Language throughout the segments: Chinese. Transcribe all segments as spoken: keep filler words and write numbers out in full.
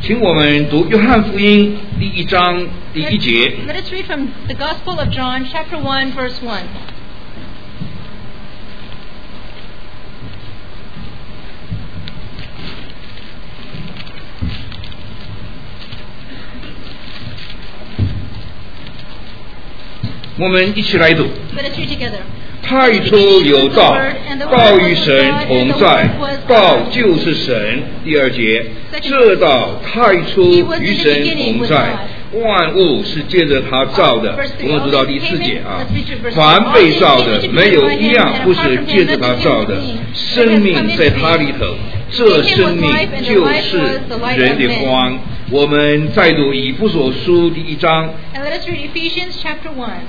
请我们读约翰福音第一章第一节。 Let us read from the Gospel of John, chapter one, verse one. 我们一起来读。 Let us read together. 太初有道，道与神同在，道就是神。第二节，这道太初与神同在，万物是借着他造的。我们读到第四节啊，凡被造的没有一样不是借着他造的，生命在他里头，这生命就是人的光。我们再读以弗所书第一章。 And let us read Ephesians chapter one.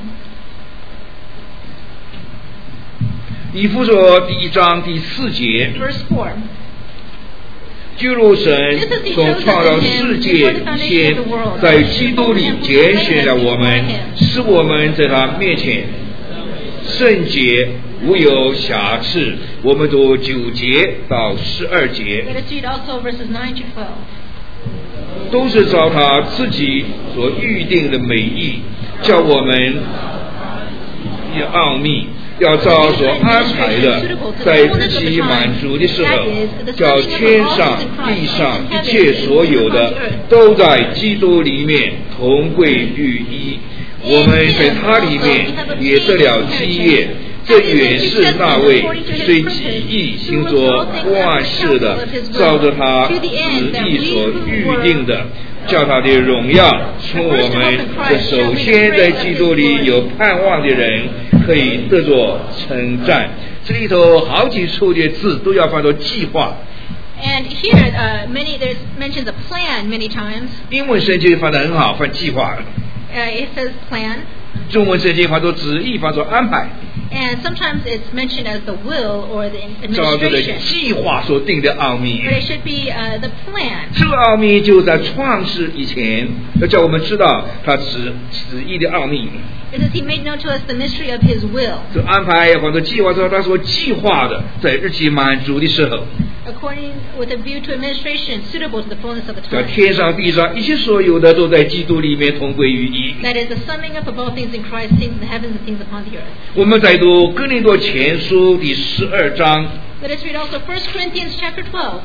以弗所第一章第四节， Verse four. 就如神从创造世界以前，在基督里拣选了我们，使我们在他面前圣洁无有瑕疵。我们读九节到十二节， Let us read also verses nine to twelve. 都是照他自己所预定的美意，叫我们也奥秘。要照所安排的，在日期满足的时候，叫天上地上一切所有的，都在基督里面同归于一。我们在他里面也得了基业，这原是那位随己意行作万事的，照着他旨意所预定的，叫他的荣耀从我们这首先在基督里有盼望的人可以得着称赞。这里头好几处的字都要翻作计划。 And here, uh, many there's mentions a plan many times. 英文圣经翻得很好，翻计划。 Uh, it says plan. 中文圣经翻作旨意，翻作安排。 And sometimes it's mentioned as the will or the 照这个 administration. 计划所定的奥秘。 But it should be uh, the plan. 这个奥秘就在创世以前，要叫我们知道他旨旨意的奥秘。 Because he made known to us the mystery of his will. 这安排或者计划是他所计划的，在日期满足的时候， According with a view to administration suitable to the fullness of the 叫 time. 天上地上一切所有的都在基督里面同归于一。 That is the summing up of all things in Christ, things in the heavens and things upon the earth. 我们再读哥林多前书第十二章。 Let us read also First Corinthians chapter twelve.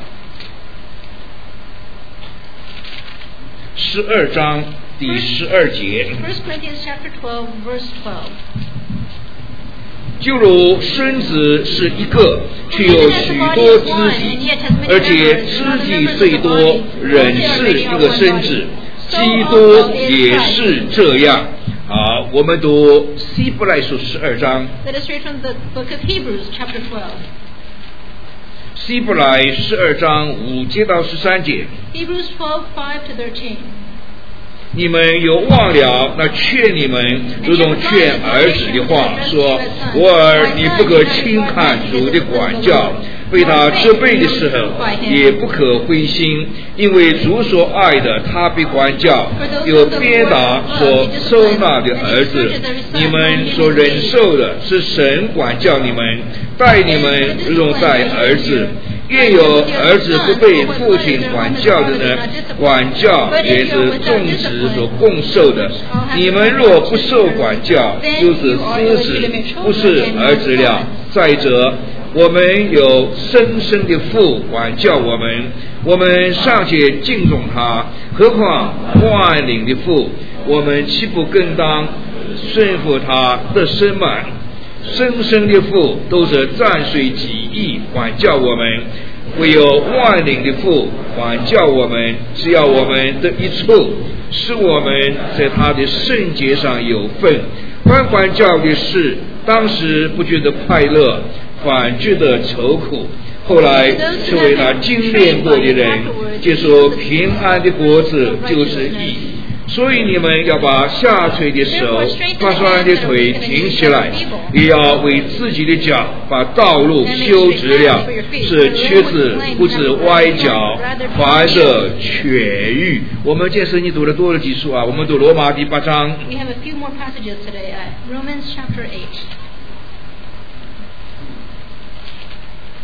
十二章第十二节， First Corinthians chapter twelve, verse twelve. 就如身子是一个，却有许多肢体，而且肢体虽多，仍是一个身子。基督也是这样。好，我们读希伯来书十二章。 Let us read from the book of Hebrews chapter twelve. 希伯来十二章五节到十三节。 Hebrews twelve, five to thirteen. 你们有忘了那劝你们如同劝儿子的话，说：我儿，你不可轻看主的管教，被他责备的时候，也不可灰心，因为主所爱的，他必管教；有鞭打所收纳的儿子，你们所忍受的是神管教你们，待你们如同待儿子。愿有儿子不被父亲管教的呢，管教也是众子所共受的。你们若不受管教，就是私子，不是儿子了。再者，我们有生生的父管教我们，我们尚且敬重他，何况万灵的父？我们岂不更当顺服他的生吗？生生的父都是暂随己意管教我们，唯有万灵的父管教我们，只要我们的一处，使我们在他的圣洁上有份。管管教的事，当时不觉得快乐，反觉得愁苦，后来成为他精炼过的人，接受平安的果子，就是义。所以你们要把下垂的手、发酸的腿挺起来，也要为自己的脚把道路修直了，使瘸子不致歪脚，反得痊愈。我们这圣经读了多了几处啊？我们读罗马第八章。 We have a few more passages today. Uh, Romans chapter eight.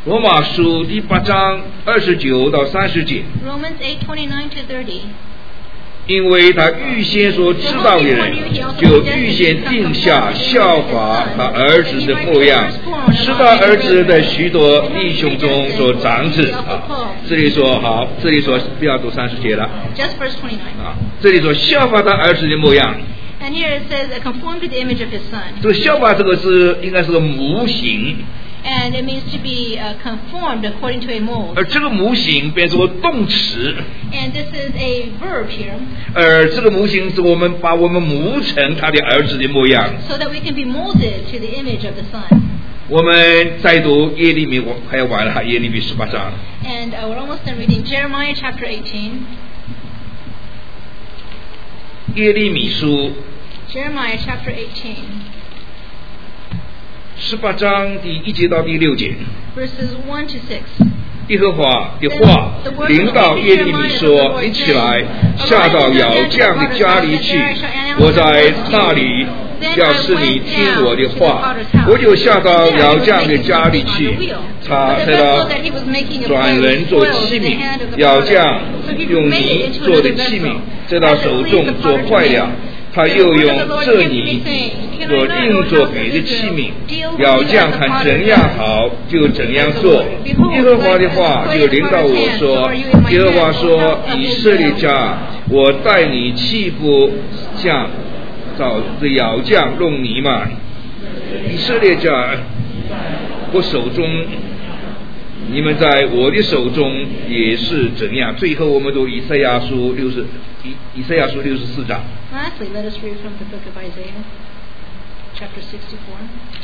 罗马书第八章二十九到三十节。 Romans eight twenty-nine to thirty. 因为他预先所知道的人，就预先定下效法他儿子的模样，使他儿子在许多弟兄中所长子啊。这里说好，这里说不要读三十节了。 Just verse twenty-nine. 啊，这里说效法他儿子的模样。 And here it says, conform to the image of his son. 这个效法这个是应该是个模型。 And it means to be uh, conformed according to a mold. 而这个模型变成了动词。 And this is a verb here. 而这个模型是我们把我们模成他的儿子的模样。 So that we can be molded to the image of the son. 我们再读耶利米，我快要完了，耶利米十八章。 And uh, we're almost done reading Jeremiah chapter eighteen. 耶利米书 Jeremiah chapter eighteen. 十八章第一节到第六节。 Verses one to six. 耶和华的话临到耶利米说：“你起来，下到窑匠的家里去，我在那里。要是你听我的话，我就下到窑匠的家里去。他在那转人做器皿，窑匠用泥做的器皿，在他手中做坏了。他又用这泥做另做别的器皿，窑匠看怎样好就怎样做。耶和华的话就领导我说：耶和华说，以色列家，我带你去不像找这窑匠弄泥嘛。以色列家，我手中，你们在我的手中也是怎样。最后我们读以赛亚书六十以以赛亚书六十四章。 Lastly, let us read from the book of Isaiah, chapter sixty-four.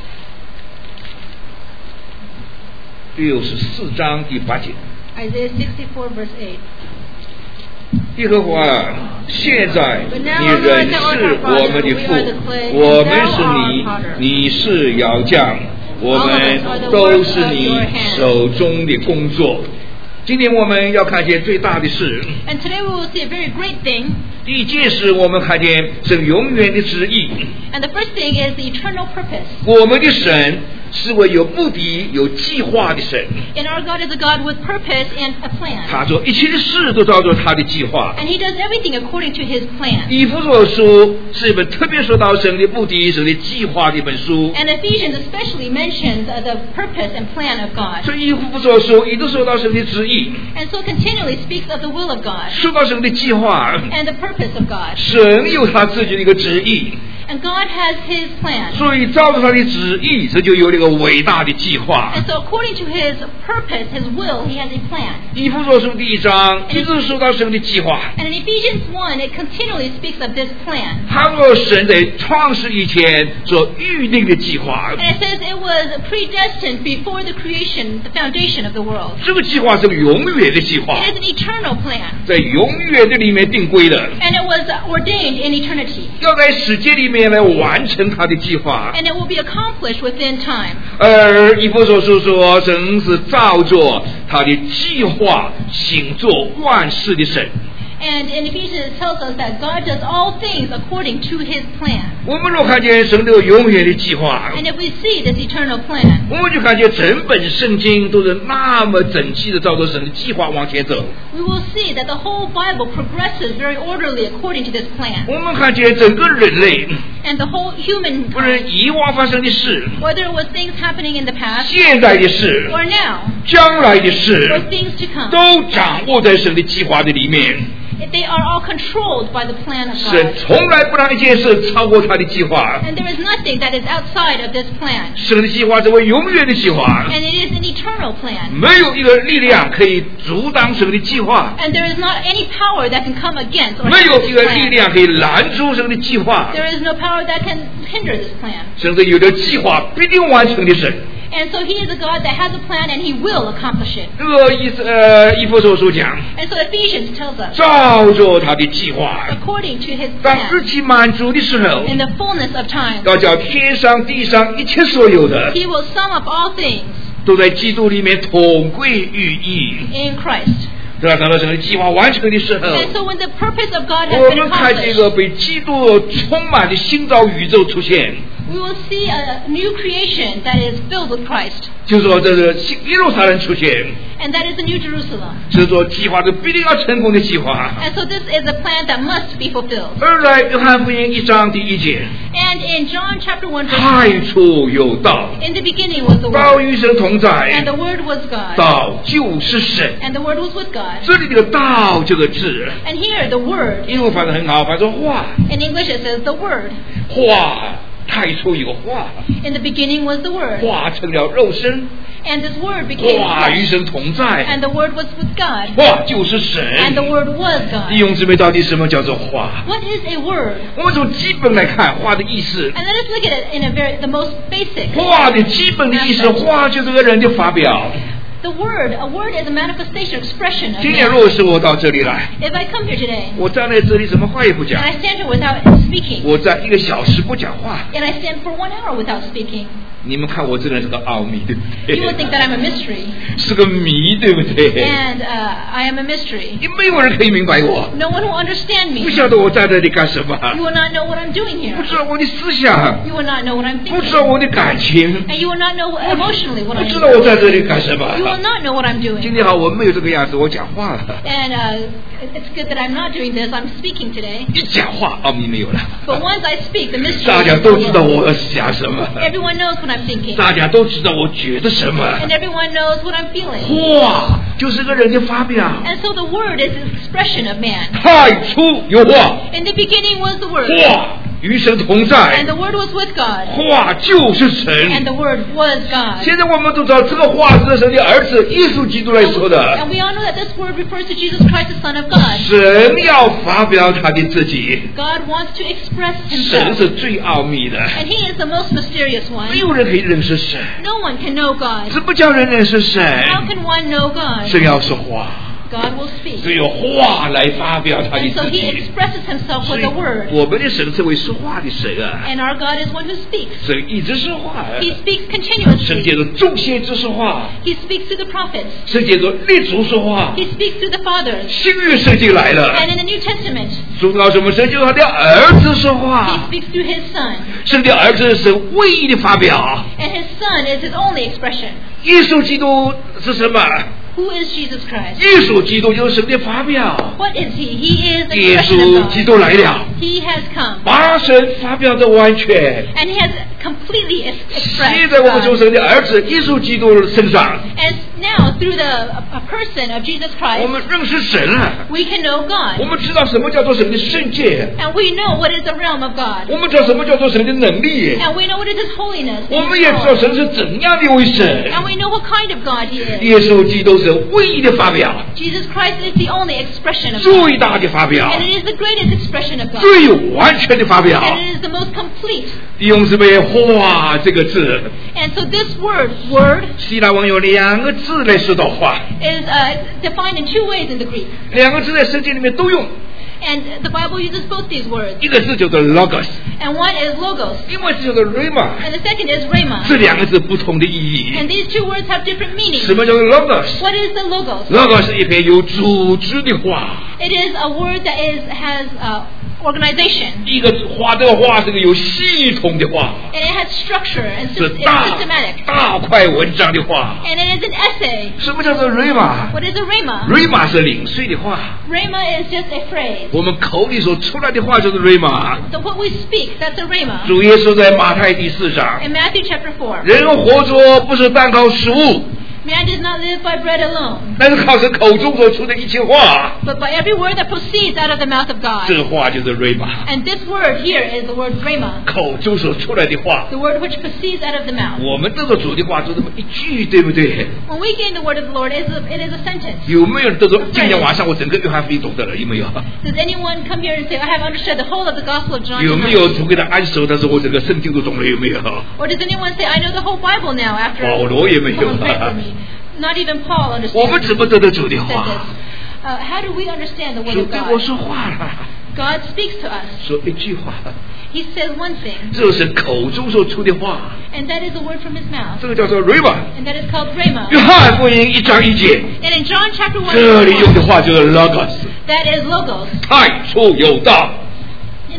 六十四章第八节。 Isaiah sixty-four, verse eight. 耶和华，现在你仍是我们的父，我们是你，你是窑匠，我们都是你手中的工作。今天我们要看见最大的事。 And today we will see a very great thing. 第一件事，我们看见神永远的旨意。 And the first thing is the eternal purpose. 我们的神是位有目的、有计划的神。 And our God is a God with purpose and a plan. 他做一切的事都照着他的计划。 And He does everything according to His plan. 以弗所书是一本特别说到神的目的、神的计划的一本书。 And Ephesians especially mentions uh, the purpose and plan of God. 所以以弗所书一直说到神的旨意。 And so continually speaks of the will of God. 说到神的计划。 And the purpose of God. 神有他自己的一个旨意。 And God has His plan. 所以照着他的旨意，这就有了一个伟大的计划。 And so according to His purpose, His will, He has a plan. 以弗所书第一章一直说到神的计划。 And in Ephesians one, it continually speaks of this plan. 他说神在创世以前所预定的计划。 And it says it was predestined before the creation, the foundation of the world. 这个计划是个永远的计划。 It is an eternal plan. 在永远的里面定规的。 And it was ordained in eternity. 要在时间里面来完成他的计划。 And it will be accomplished within time. 而以弗所书说，神是照着他的计划行做万事的神。 And in Ephesians it tells us that God does all things according to His plan. 我们若看见神的永远的计划， And if we see this eternal plan, 我们就看见整本圣经都是那么整齐的照着神的计划往前走。 we will see that the whole Bible progresses very orderly according to this plan. 我们看见整个人类， And the whole human, 不论以往发生的事， whether it was things happening in the past 现在的事， or now, 将来的 or 事， things to come, 都掌握在神的计划的里面。 they are all controlled by the plan of 神 God. 从来不让一件事超过他的计划。 And there is nothing that is outside of this plan. 神的计划是为永远的计划， And it is an eternal plan. 没有一个力量可以阻挡神的计划， And there is not any power that can come against or 没 hinder 有一 this 个力 plan. 量可以拦住神的计划。 There is no power that can hinder this plan. 神是有着计划必定完成的神。 And so He is a God that has a plan and He will accomplish it. 这个以呃以弗所书讲， And so Ephesians tells us, 照着他的计划， according to His 当 plan, 日期满足的时候， in the fullness of time, 要叫天上地上一切所有的， He will sum up all things 都在基督里面统归于一。 in Christ. 对吧？当到神的计划完成的时候， And so when the purpose of God has 我 been 们看见一 accomplished, 个被基督充满的新造宇宙出现。 we will see a new creation that is filled with Christ. 就说这是新耶路撒冷出现， And that is the New Jerusalem. 是说计划是必定要成功的计划。 And so this is a plan that must be fulfilled. 而在约翰福音一章第一节， And in John chapter one, verse 太初有道， in the beginning was the 道 Word, 与神同 and 在， the Word was God, 道就是神。 and the Word was with God. 这里这个道这个字， And here the Word, 英文翻得很好，翻作话， in English it says the Word. 话太初有话， In the beginning was the Word, 话成了肉身， and this Word became 话与 flesh, 神同在， and the Word was with God, 话就是神。 and the Word was 弟 God. 兄姊妹，到底什么叫做话？ What is a word? 我们从基本来看，话的意思， And let us look at it in a very the most basic. 话的基本的意思，话就是个人的发表。 The word, a word is a manifestation, expression of 今天 man. 如果是我到这里来， If I come here today 我站在这里什么话也不 and 讲， I stand here without speaking, 我在一个小时不讲话， and I stand for one hour without speaking, 你们看我这人是个奥秘，对不 you would 对？ think that I'm a mystery. 是个谜，对不对？ And uh, I am a mystery. 因为没有人可以明白我， No one will understand 不 me. 晓得我在这里干什么， You will not know what I'm doing 不 here. 知道我的思想， You will not know what I'm 不知道 thinking. 我的感情， And you will not know emotionally what 不 I'm 知道我 doing. 在这里干什么。 You will not know what I'm 今 doing. 天好，我没有这个样子，我讲话了。 And uh, it's good that I'm not doing this. I'm speaking today. 一讲话，奥秘没有了。 But once I speak, the mystery 大家 is 都知道 full. 我想什么， Everyone knows what I'm thinking. 大家都知道我觉得什么。 And everyone knows what I'm feeling. 话就是个人的发表。 And so the word is an expression of man. 太初有话， In the beginning was the word, 话与神同 and 在， the word was with God, 话就是神 and。the word was God. 现在我们都知道，这个话是神的儿子耶稣基督来 And 说 we, 的。 and we all know that this word refers to Jesus Christ, the Son of God. 神要发表他的自己， God wants to express 神 himself. 是最奥秘的， And he is the most mysterious 没 one. 有人可以认识神。 No one can know God. 怎么叫人认识神？ How can one know God? 神要说话， God will speak. 只有话来发表他的 And so 自 he 己。 expresses himself 所 with 以 the word. 我们的神是为说话的神啊， And our God is one who speaks. 神一直说话， He speaks 神 continuously. 借着众先知说话， He speaks through the prophets. 神借着列祖说话， He speaks through the fathers. 新约圣经来了， And in the New Testament, 主告诉我们，神就他的儿子说 he 话， speaks through his Son. 神的儿子是神唯一的发表。 And his Son is his only expression. 耶稣基督是什么？ Who is Jesus Christ? 耶稣基督就是神的发表。 What is he? He is the 耶 expression 稣 of 基 God. 督来了， He has come. 把神发表的完全。 And he has completely ex- 现 expressed 在我们从 God. 神的儿子耶稣基督身上， And now, through the a, a person of Jesus 我 Christ, 们认识神了。 we can know 我 God. 们知道什么叫做神的圣洁， And we know what is the realm of God. 我们知道什么叫做神的能力， And we know what is his holiness. 我 and 们 his 也知道 power. 神是怎样的一位神。 And we know what kind of God he is. 耶稣基督是唯一的发表， Jesus Christ is the only expression of 最 God. 大的发表， And it is the greatest expression of God. 最完全的发表。 And it is the most complete. 弟兄姊妹，话这个字， And so this word, word, 希腊文有两个字来说到话， is uh, defined in two ways in the Greek. 两个字在圣经里面都用， And the Bible uses both these words. 一个字叫做 logos， And one is logos. 另外一个字叫做 rhema， And the second is rhema. 这两个字不同的意义。 And these two words have different 什 meanings. 么叫做 logos？ What is the logos? logos 是一篇有组织的话， It is a word that is has uh, organization. 一个话这个话是个有系统的话， And it has structure and 是 sys- 大 it's systematic. 大块文章的话。 And it is an essay. 什么叫做 rhema？ What is a rhema? rhema 是零碎的话， Rhema is just a phrase. 我们口里所出来的话就是 rhema。 So what we speak, that's a rhema. 主耶稣在马太第四章， In Matthew chapter four, 人活着不是单靠食物， man does not live by bread alone, 但是靠神口中所出的一切话， but by every word that proceeds out of the mouth of 这 God. 个话就是 rhema。 And this word here is the word rhema, 口中所出来的话， the word which proceeds out of the mouth. 我们这个主的话就这么一句，对不对？ When we gain the word of the Lord, it is a, it is a sentence. 有没有人都说今天晚上我整个约翰福音懂得了？有没有？ Does anyone come here and say, I have understood the whole of the Gospel of John 有没有 tonight? 主给他按手，但是我整个圣经都懂了？有没有？ Or does anyone say, I know the whole Bible now after 保罗也没有 someone prayed for me? Not even Paul 我们 understands 怎么得到主的 said 话？ this. Uh, how do we understand the word 主 of 对我 God? 说话了， God speaks to us. 说一句话， He says one thing, 这是口中所出的话， and that is the word from his mouth. 这个叫做 rhema。 And that is called rhema. 约翰福音一章一节， And in John chapter one, 这里 verse 用的 one, 话就是 logos， that is logos. 太初有道， In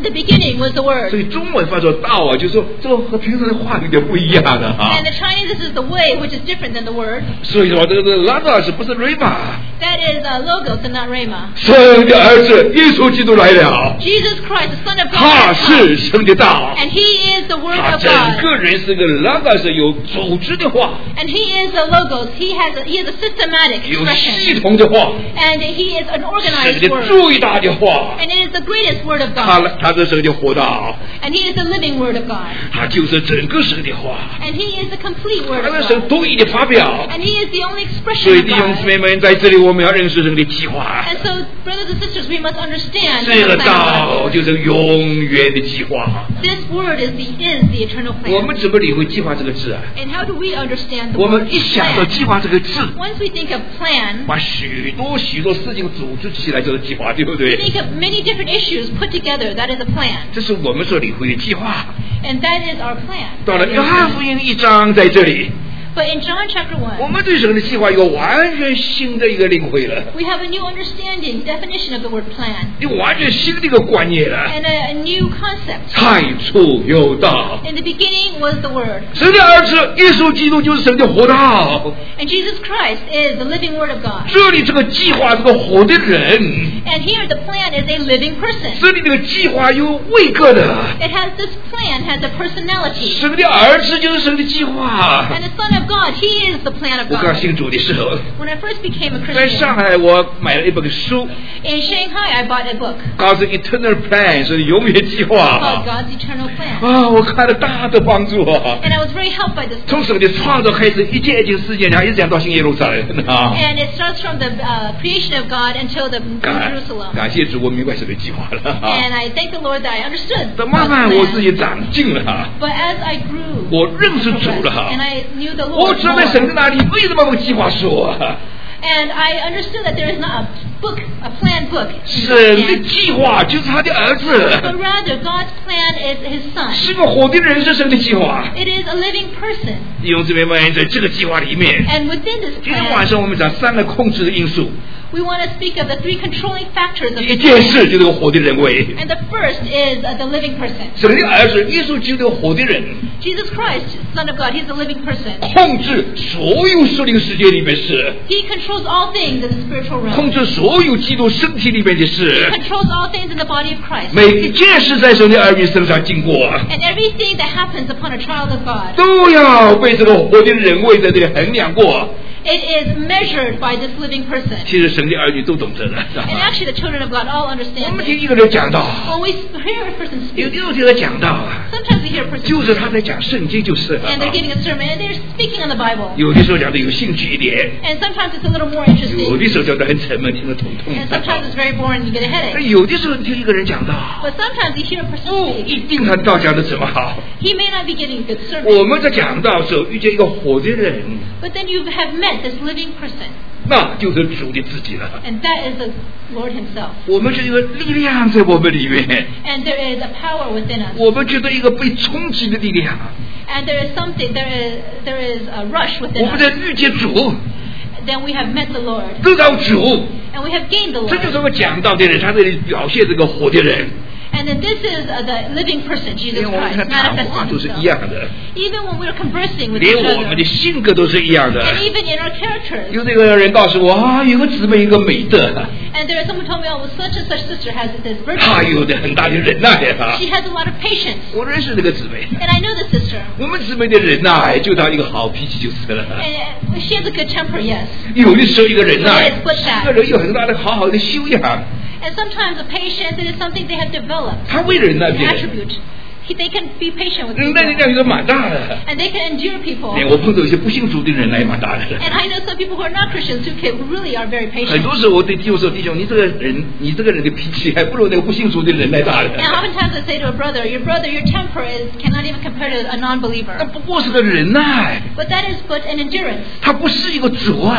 In the beginning was the 所 Word. 以中文翻作道啊，就说这个和平常的话有点不一样的啊 And。the Chinese, this is the way, which is different than the Word. 所以说这个这个拉达是不是瑞玛？ That is uh, logos and not rhema. 神的儿子耶稣基督来了， Jesus Christ, the Son of God, 他 has come, 是神的道， and He is the Word 他 of 整 God. 个人是个拉达是有组织的话， And He is the logos. He has a, He is a systematic 有 expression. 系统的话， And He is an 神 organized 的 Word. 最大的话， And it is the greatest Word of 他 God. 他是神的活道， And He is the living Word of God. 他就是整个神的话， And He is the complete Word 他 of 是神 God. 独一的发表。 And He is the only 所 expression 以 of 弟兄姊 God. 妹们，在这里我们要认识神的计划， And so, brothers and sisters, we must understand 这个 the plan 道 of God. 就是永远的计划。 This Word is the is the eternal 我 plan. 们怎么理会计划这个字啊？ And how do we understand the 我 word 们一想到 plan? 计划这个字， Once we think of plan, 把许多许多事情组织起来就是计划，对不 we 对？ think of many different issues put together. That is a plan. 这是我们所理会的计划。 And that is our plan. 到了约翰福音一章在这里， But in John chapter 我 one, 们对神的计划有完全新的一个领会了， we have a new understanding, definition of the word plan, 有完全新的一个观念了。 and a, a new concept. 太初有道， In the beginning was the Word, 神的儿子耶稣基督就是神的活道。 and Jesus Christ is the living Word of God. 这里这个计划，这个活的人， And here the plan is a living person. 这里这个计划有位格的。 It has this plan has a personality. 神的儿子就是神的计划。 And the Son of God, He is the plan of 我刚 God. 信主的时候， When I first became a 在上 Christian, 海我买了一本书， in Shanghai I bought a book 告诉 Eternal Plan 是永远计 called 划。 God's Eternal Plan. 啊，我看了大的帮助啊！ And I was very helped by this 从 book. 神的创造开始，一件一件事件，然后一直讲到新耶路撒冷啊！ And it starts from the uh, creation of God until the New 感 Jerusalem. 感谢主，我明白神的计划了啊！ And I thank the Lord that I understood 但 God's 慢慢我自 plan. 己长进了啊！ But as I grew, 我认识主 progressed, 了啊 and！I knew the 我 Lord 知道在神在 more, 哪里，为什么有计划说啊？ and I understood that there is not a book, a plan book, in 神 God's 的 hand, 计划就是他的儿 but 子， rather God's plan is His Son. 是个活的人是神的计划。 It is a living person. 弟兄姊妹们，在这个计划里面， And within this 今天晚 plan, 上我们讲三个控制的因素， we want to speak of the three controlling factors of 一 the 件事 plan. 就是个活的人位， And the first is uh, the living person. 神的儿子耶稣基督活的人， Jesus Christ, Son of God, He's a living person. 控制所有属灵世界里面事， He controls all things in the spiritual 控 realm. 制所有基督身体里面的 He 事， controls all things in the body of Christ. 每一件事在神的儿女身上经过， And everything that happens upon a child of God, 都要被这个活的人位在这里衡量过。 it is measured by this living person. 其实神的儿女都懂这个。 And actually the children of God all 我 understand 们听 this. 一个人讲到， When we hear a person 有 speak, 的时候听他讲到啊， sometimes we hear a person 就是 speak, 他在讲圣经，就是了 and they're giving a sermon, and they're speaking on the Bible. 有的时候讲的有兴趣一点， And sometimes it's a little more 有 interesting, 的时候讲的很沉闷，听得头痛。 and sometimes it's very boring, you get a 那 headache. 有的时候听一个人讲到， But sometimes you hear a person 不 speak, 一定他道讲的怎么好。 he may not be getting a good 我 sermon, 们在讲道时候遇见一个活的人， but then you have met this living person, 那就是主的自己了。 and that is the Lord Himself. 我们就有一个力量在我们里面， And there is a power within us. 我们觉得一个被冲击的力量。 And there is something, there is, there is a rush 我 within 们在 us. 遇见主， Then we have met the Lord. 得到主， And we have gained the 这就是 Lord. 我讲到的人，他这里表现这个活的人。 And then this is uh, the living person, 因 Jesus 为我们 Christ, 看谈话 manifesting 都是一 Himself. 样的， Even when we are conversing with 连 each 我们 other, 的性格都是一样的。 and even in our characters. 有这个人告诉我啊，有个姊妹一个美德， And there is someone told me, oh, such and such sister has this 她 virtue. 有的很大的忍耐啊。 She has a lot of patience. 我认识那个姊妹， And I know the sister. 我们姊妹的忍耐就当一个好脾气就是了。 And she has a good temper, yes. 有的时候一个忍耐， Yes, what's that? 一个人有很大的好好的修养， And sometimes the patience, it is something they have developed, 他为忍耐 an 别人， attribute. He, they can be patient with 忍耐的 people. 量就蛮大的。 And they can endure people. 哎，我碰到有些不信主的人来蛮大的。 And I know some people who are not Christians who, can, who really are very 很 patient. 多时候我对弟兄说：“弟兄，你这个人，你这个人的脾气还不如那个不信主的人来大的。 And oftentimes I say to a brother, your brother, your temper is cannot even compare to a 那 non-believer. 不过是个忍耐， But that is but an endurance. 他不是一个主啊。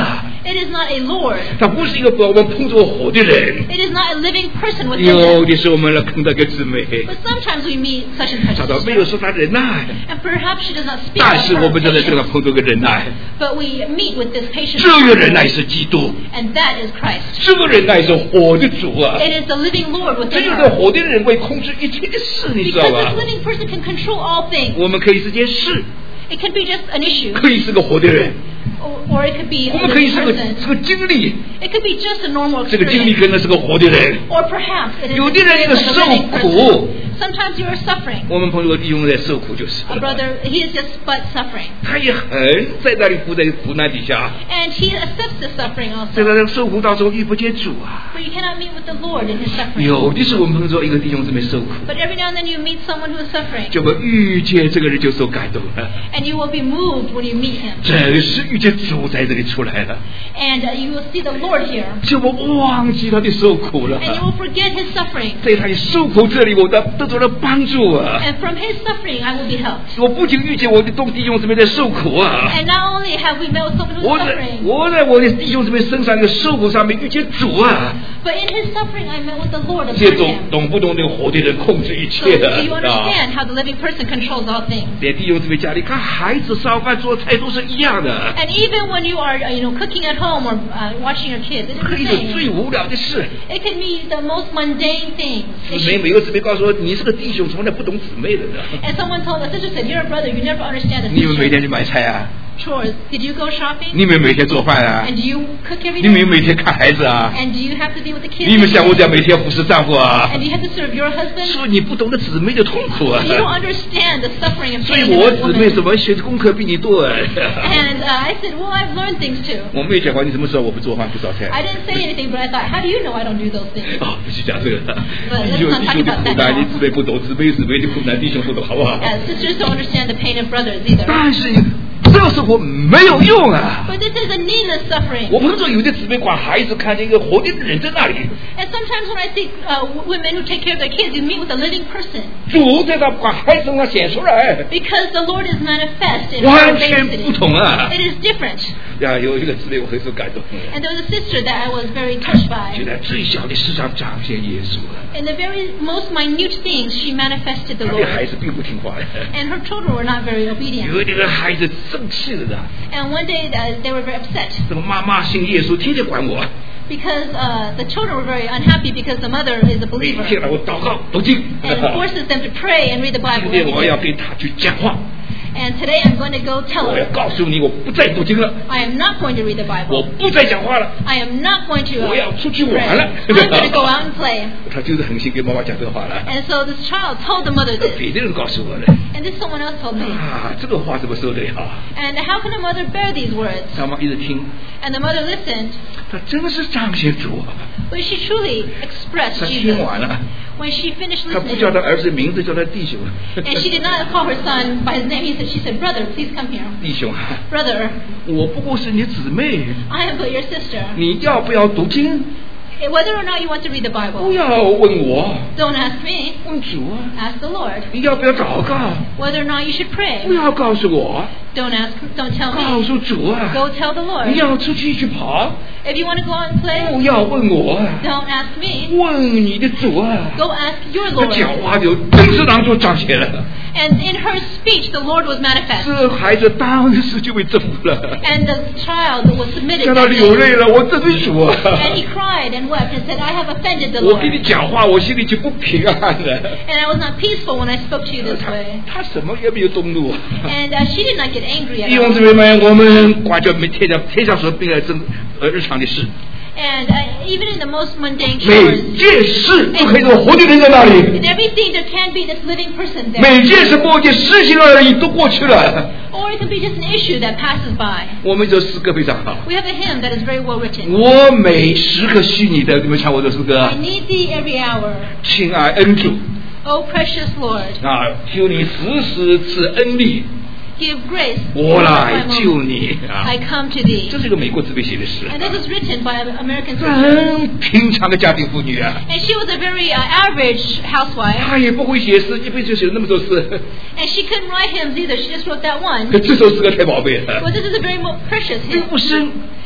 It is not a Lord. 他不是一个把我们碰着火的人。 It is not a living person within 有 them. 的时候我们来碰到一个姊妹， But sometimes we meet such and such 他 a 倒没有 sister. 说他忍耐， And perhaps she does not speak 但 of 是我 her 们真的这个 patience. 碰到个忍耐， But we meet with this patience. 这个忍耐是基督， And that is Christ. 这个忍耐是火的主啊！ It is the living Lord 只 within 有这 her. 火的人会控制一切的事，你知道 Because 吧 this？living person can control all things. 我们可以是件事， It can be just an issue. 可以是个活的人， Or, or it could be 我 a 们可以 living 是个 person. 是个经历， It could be just a normal 这个经历 experience. 可能是个活的人。 Or perhaps it is 有 the 的人 experience 这个 of a 受 living 苦， person. Sometimes you are suffering. 我们朋友弟兄在受苦就是了， A brother, he is just but suffering. 他也很在那里伏在苦难底下， And he accepts the suffering 在 also. 那个受苦当中遇不见主啊。 But you cannot meet with the Lord in his suffering. 有的时候我们碰到一个弟兄姊妹受苦， But every now and then you meet someone who is suffering. 就会遇见这个人就受感动了， And you will be moved when you meet him. 真是遇见主在这里出来了， And uh, you will see the Lord here. 就我忘记他的受苦了。 And you will forget his suffering. 在他的受苦这里，我得得到了帮助啊！ And from his suffering I will be helped. 我不仅遇见我的弟兄姊妹在受苦啊， And not only have we met with someone who 我 is 在 suffering, 我在我的弟兄姊妹身上的受苦上面遇见主啊！ but in his suffering I met with the Lord 这 upon 懂 him. 懂不懂那个活的人控制一 So 切 do 的 you 啊？ understand how the living person controls all things? 在弟兄姊妹家里看孩子烧饭做菜都是一样的， And even when you are, uh, you know, cooking at home or uh, watching your kids, it is 可 the 以是最 same. 无聊的事。 It can be the most mundane things. 姊妹每个姊妹告诉我，你是个弟兄，从来不懂姊妹的。 And someone told a sister said, "You're a brother. You never understand the 你们每 sister 天去买菜啊？ chores. Did you go shopping? 你们每天做饭啊？ And do you cook every 你们 day? 每天看孩子啊？ And do you have to be with the kids? 你们 every 像我 day? 这样每天服侍丈夫啊？ And do you have to serve your husband? 所以你不懂得姊妹的痛苦啊！ You don't understand the suffering of 所以 being 我 a 姊妹 woman. 怎么学的功课比你多啊？ And uh, I said, well, I've learned things too. 我没有讲过，你怎么知道我不做饭不烧菜？ I didn't say anything, but I thought, how do you know I don't do those things? 哦，不是讲这个， let's 弟兄 not 弟 talk 兄的 about 苦 that 难， now. 你姊妹不懂，姊妹姊妹的苦难，弟兄不懂，好不好？ Uh, sisters don't understand the pain of brothers either. 但是这个生活没有用啊！ But this is a needless suffering. 我碰到有的姊妹把孩子看见一个活的人在那里， And sometimes when I see uh, w- women who take care of their kids, you meet with a living person. 主在他把孩子身上显出来， Because the Lord is manifest in 完 her 全不 basicity. 同啊！ It is different. 呀，有一个姊妹我很受感动， And there was a sister that I was very touched 就 by. 在最小的事上彰显耶稣了。 In the very most minute things, she manifested the 他的孩 Lord. 子并不听话， And her children were not very obedient. 有一个孩子生气了的， And one day uh, they were very upset 这个妈妈信耶稣，天天管我， because uh, the children were very unhappy because the mother is a 每 believer 天让我祷告读经， and forces them to pray and read the 今 Bible 天 every 我要 day. 跟他去讲话， And today I'm going to go tell 我要 her, 告诉你，我不再读经了， I am not going to read the 我 Bible. 不再讲话了， I am not going to 我要 uh, 出去 pray. 玩了。 I'm going to go out and play. 他就是狠心跟妈妈讲这个话了。 And so this child told the mother 这 this. 别的人告诉我的 And this someone else told me. 啊，这个话怎么说的呀？ And how can a mother bear these words? 他妈一直听， And the mother listened, 他真的是彰显主啊！ but she truly expressed 他 Jesus. 听完了， When she finished 他不叫 listening, 他儿子名字，叫他弟兄。 and she did not call her son by his name, he said, she said, brother, please come here. 弟兄啊， Brother, 我不过是你姊妹， I am but your sister. 你要不要读经？ Whether or not you want to read the 不 Bible, 要问我， don't ask me, 问主啊！ ask the Lord. 你要不要祷告？ Whether or not you should 不 pray, 要告诉我， don't ask, don't tell 告 me. 诉主啊！ Go tell the 你 Lord. 要出去去跑， If you want to go out and play, 不要问我啊！ don't ask me. 问你的主啊！ Go ask your 他讲 Lord. 话就真是当中彰显了， And in her speech, the Lord was manifest. 这孩子当时就被征服了， And the child was submitted 叫他 that 流 day. 泪了。我真的主啊！ And he cried and wept and said, I have offended the 我跟你 Lord. 讲话，我心里就不平安了。 And I was not peaceful when I spoke to you this 他 way. 他什么也没有动怒啊。 And uh, she did not get angry 弟 at 兄姊 all. 妹们，我们关照每天上天上所并来真呃日常的事， And uh, even in the most mundane 每 chores, 件事都可以有活的人在那里， in everything there can be this living person there. 每件事过去，事情而已都过去了。 Or it can be just an issue that passes by. 我们这诗歌非常好， We have a hymn that is very well written. 我每时刻需你的，你们唱我的诗歌 I，need thee every hour. 亲爱恩主 O precious Lord, 啊，求你时时赐恩力， give grace. 我 in 来 my 救 moment. 你啊！ I come to thee. 这是一个美国姊妹写的诗， And this is written by an American sister. 很平常的家庭妇女啊， And she was a very uh, average housewife. 她也不会写诗，一辈子就写了那么多诗， And she couldn't write hymns either. She just wrote that one. 可这首诗歌太宝贝了， But this is a very mo- precious 并 hymn. 不深，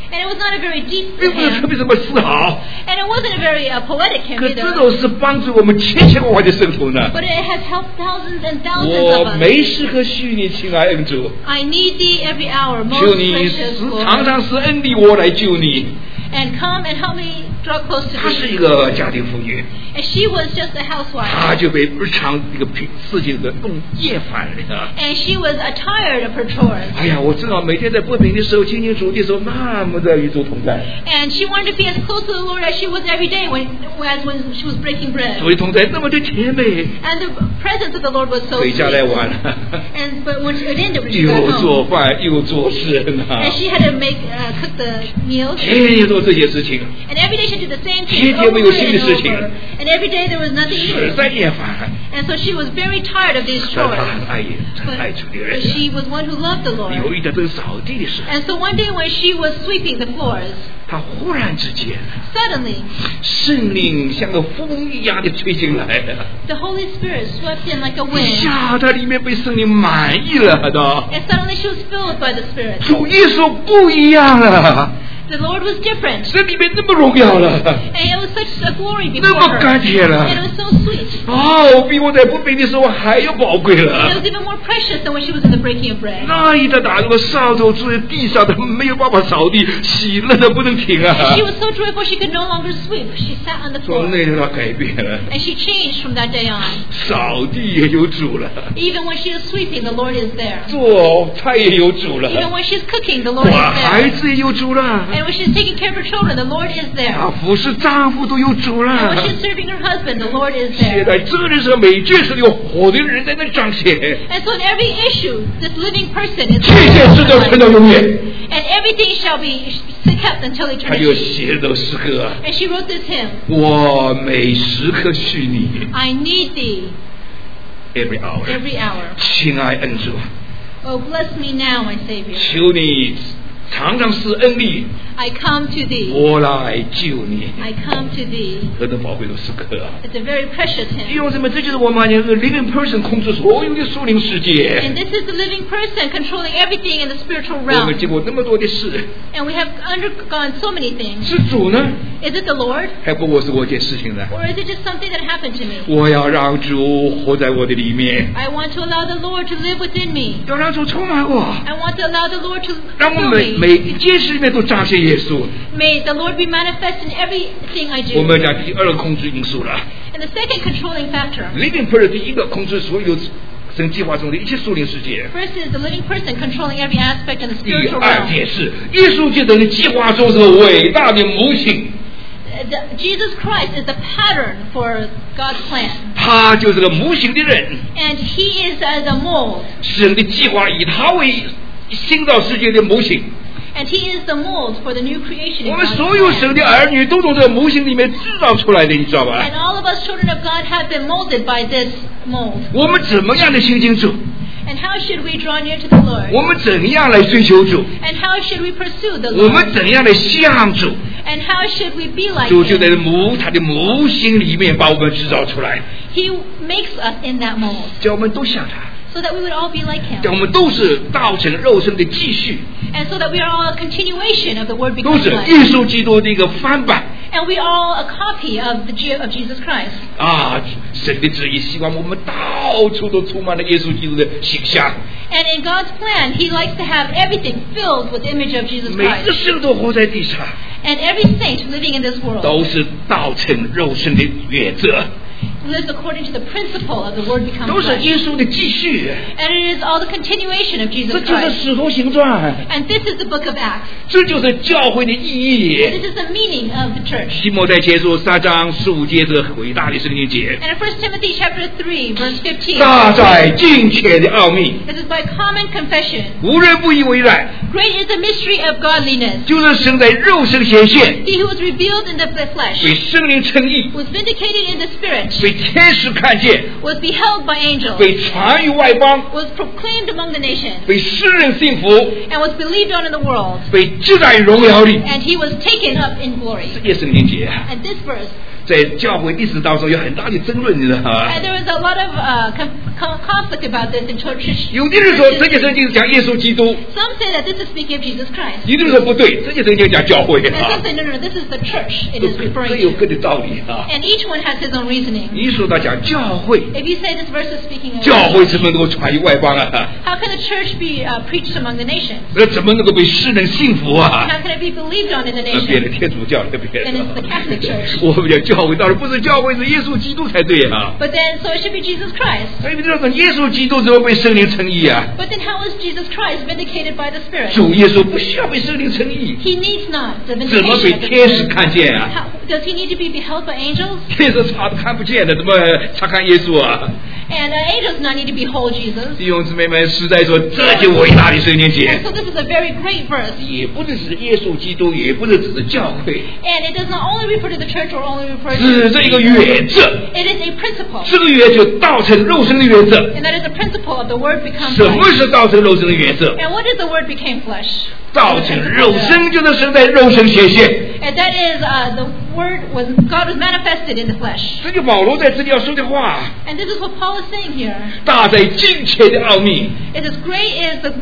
And it was not a very deep 并不是特 hymn. 别什么丝毫， And it wasn't a very uh, poetic hymn 可这 either. 种是帮助我们千千万万的圣徒呢。 But it has helped thousands and thousands of 我 us. 每时刻需你，亲爱恩主， I need thee every hour, 求 most 你 precious 时 Lord. 常常使恩地我来救你。 And come and help me draw close to 她是 thee. 一个家庭妇女， And she was just a 她 housewife. 就被日常这个平事情的弄厌烦了。 And she was uh, tired of her chores. 哎呀，我知道每天在不平的时候、亲近主的时候，那么的与主同在， And she wanted to be as close to the Lord as she was every day when, as when she was breaking bread. 主的同在那么的甜美， And the presence of the Lord was so 回 sweet. 家来晚了， And but when she it ended when she 又 got 做 home. 饭又做事啊 And，she had to make uh, cook the meals. 天天做这些事情， And every day she did the same 天 thing 天 over 没有新的 and 事情 over. And every day there was nothing 实 new. 在厌烦。 And so she was very tired of these 但 chores. 她很爱也很爱 But, 主的 but 人。 she was one who loved the 有 Lord. 一天这个扫地的时候， And so one day when she was sweeping the floors, 她忽然之间， suddenly 圣灵像个风一样的吹进来了， the Holy Spirit swept in like a 一 wind. 下她里面被圣灵满意了的。 And suddenly she was filled by the Spirit. 主耶稣不一样了， The Lord was different. 这里面那么荣耀了， And it was such a glory 那 before 么 her. 甘甜 And it 了， was so sweet. 哦，比我在不平的时候还要宝贵 And it 了。 was even more precious than when she was in the breaking of bread. 那一他打入了扫帚坐在地上的，没有办法扫地，喜乐的不能停啊！ She was so joyful she could no longer sweep. She sat on the 从 floor. 那天他改变了， And she changed from that day on. 扫地也有主了， Even when she is sweeping, the Lord is there. 做菜也有主了， Even when she's cooking, the Lord 管 is 孩 there. 子也有主了， And when she's taking care of her children, the Lord is 啊， there. 服侍丈夫都有主 And 了 when。she's serving her husband, the Lord is 现 there. 在这里是每件事有活的人在那彰显， And so in every issue, this living person is 这件事都存到永远。 And everything shall be kept until 他就 eternity. 写了首诗歌， And she wrote this hymn. 我每时刻需你 I need thee ，every hour。 every hour. 亲爱恩主， Oh, bless me now, my Savior. 求你常常施恩力， I come to thee. 我来救你。 I come to thee. 何等宝贵的时刻啊！ It's a very precious 弟 hymn. 兄姊妹，这就是我们这个 living person 控制所有的属灵世界。 And this is the living person controlling everything in the spiritual 我们 realm. 经过那么多的事， And we have undergone so many things. 是主呢， Is it the Lord? 还不过是我一件事情呢？ Or is it just something that happened to me? 我要让主活在我的里面， I want to allow the Lord to live within me. 要让主充满我， I want to allow the Lord to 让我 fill 每 me. 每一件事里面都彰显耶稣。 May the Lord be manifest in everything I 我 do. 们讲第二个控制因素了 And the second controlling factor. ，living person 第一个控制所有神计划中的一切属灵世界。 First is the living person controlling every aspect in the 第 spiritual 二 realm. 件事，耶稣基督的计划中是伟大的模型， Uh, the- Jesus Christ is the pattern for God's plan. 他就是个模型的人。 And He is uh, the mold. 神的计划以他为新造世界的模型。 And He is the mold for the new creation in 我们 God's 所有 plan. 神的儿女都从这个模型里面制造出来的，你知道吧 And？all of us children of God have been molded by this mold. 我们怎么样的亲近主？ And how should we draw near to the Lord? 我们怎样来追求主？ And how should we pursue the 我们 Lord? 怎样来像主？ And how should we be like 主就在 Him? 模他的模型里面把我们制造出来， He makes us in that mold 叫我们都像他， so that we would all be like 叫 Him. 我们都是道成肉身的继续， And so that we are all a continuation of the Word 都 becoming 是 flesh. 耶稣基督的一个翻版 And we are all a copy of the Je- of Jesus Christ. 啊！神的旨意希望我们到处都充满了耶稣基督的形象， And in God's plan, He likes to have everything filled with the image of Jesus 每个 Christ. 生都活在地上， And every saint living in this world 都是道成肉身的原则， lives according to the principle of the Word becoming 都是 flesh. 耶稣的继续， And it is all the continuation of 这 Jesus 就是 Christ. 使徒行传， And this is the book of Acts. 这就是教会的意义。 This is the meaning of the church. 提摩太前书三章十五节这伟大的圣经节， And in First Timothy chapter three, verse fifteen, 大在敬虔的奥秘， this is by common confession. 无人不以为然， Great is the mystery of godliness. 就是神在肉身显现， He who was revealed in the flesh 被圣灵称义， was vindicated in the spirit, 被天使看见， was beheld by angels, 被传于外邦， was proclaimed among the nations, 被世人信服， and was believed on in the world. 被接在荣耀里。 And he was taken up in glory. 这些圣经节， And this verse, 在教会历史当中有很大的争论，你知道吗？ And there was a lot of uh, com- com- conflict about this in church. 有的人说这节圣经是讲耶稣基督， Some say that this is speaking of Jesus Christ. 有的人说不对，这节圣经讲教会 And 啊 some，say, no, no, no, this is the church it is 各 referring 有 to. 各的道理啊。 And each one has his own reasoning. 一说到讲教会， If you say this verse is speaking of 教会怎么能够传于外邦啊？ how can the church be uh, preached among the nations? 那怎么能够被世人信服啊？ How can it be believed on in the 那变了 nation? 天主教那边 Then it's the Catholic Church. 我们讲教会当然不是教会，是耶稣基督才对啊。 But then, so it should be Jesus Christ. 所以这个耶稣基督怎么被圣灵称义啊？ But then how is Jesus Christ vindicated by the Spirit? 主耶稣不需要被圣灵称义， He needs not the 怎么 vindication 被 of the 天使 Spirit. 看见啊？ How, does he need to be beheld by angels? 天使查都看不见的，怎么查看耶稣啊？ And uh, angels not need to behold Jesus. 弟兄姊妹们，实在说，这就伟大的圣经节 And，so this is a very great verse. 也不是指耶稣基督，也不是指教会， And it does not only refer to the church or only refer 是 to 这一个原则。 it is a principle. 这个原则道成肉身的原则。 And that is the principle of the word become 什么 flesh. 是道成肉身的原则？ And what is the word became flesh? 道成肉身就是神在肉身显现。 And that is uh, the word was God was manifested in the flesh. 这就保罗在这里要说的话， And this is what Paul is saying here. 大在敬虔的奥秘， It is great is the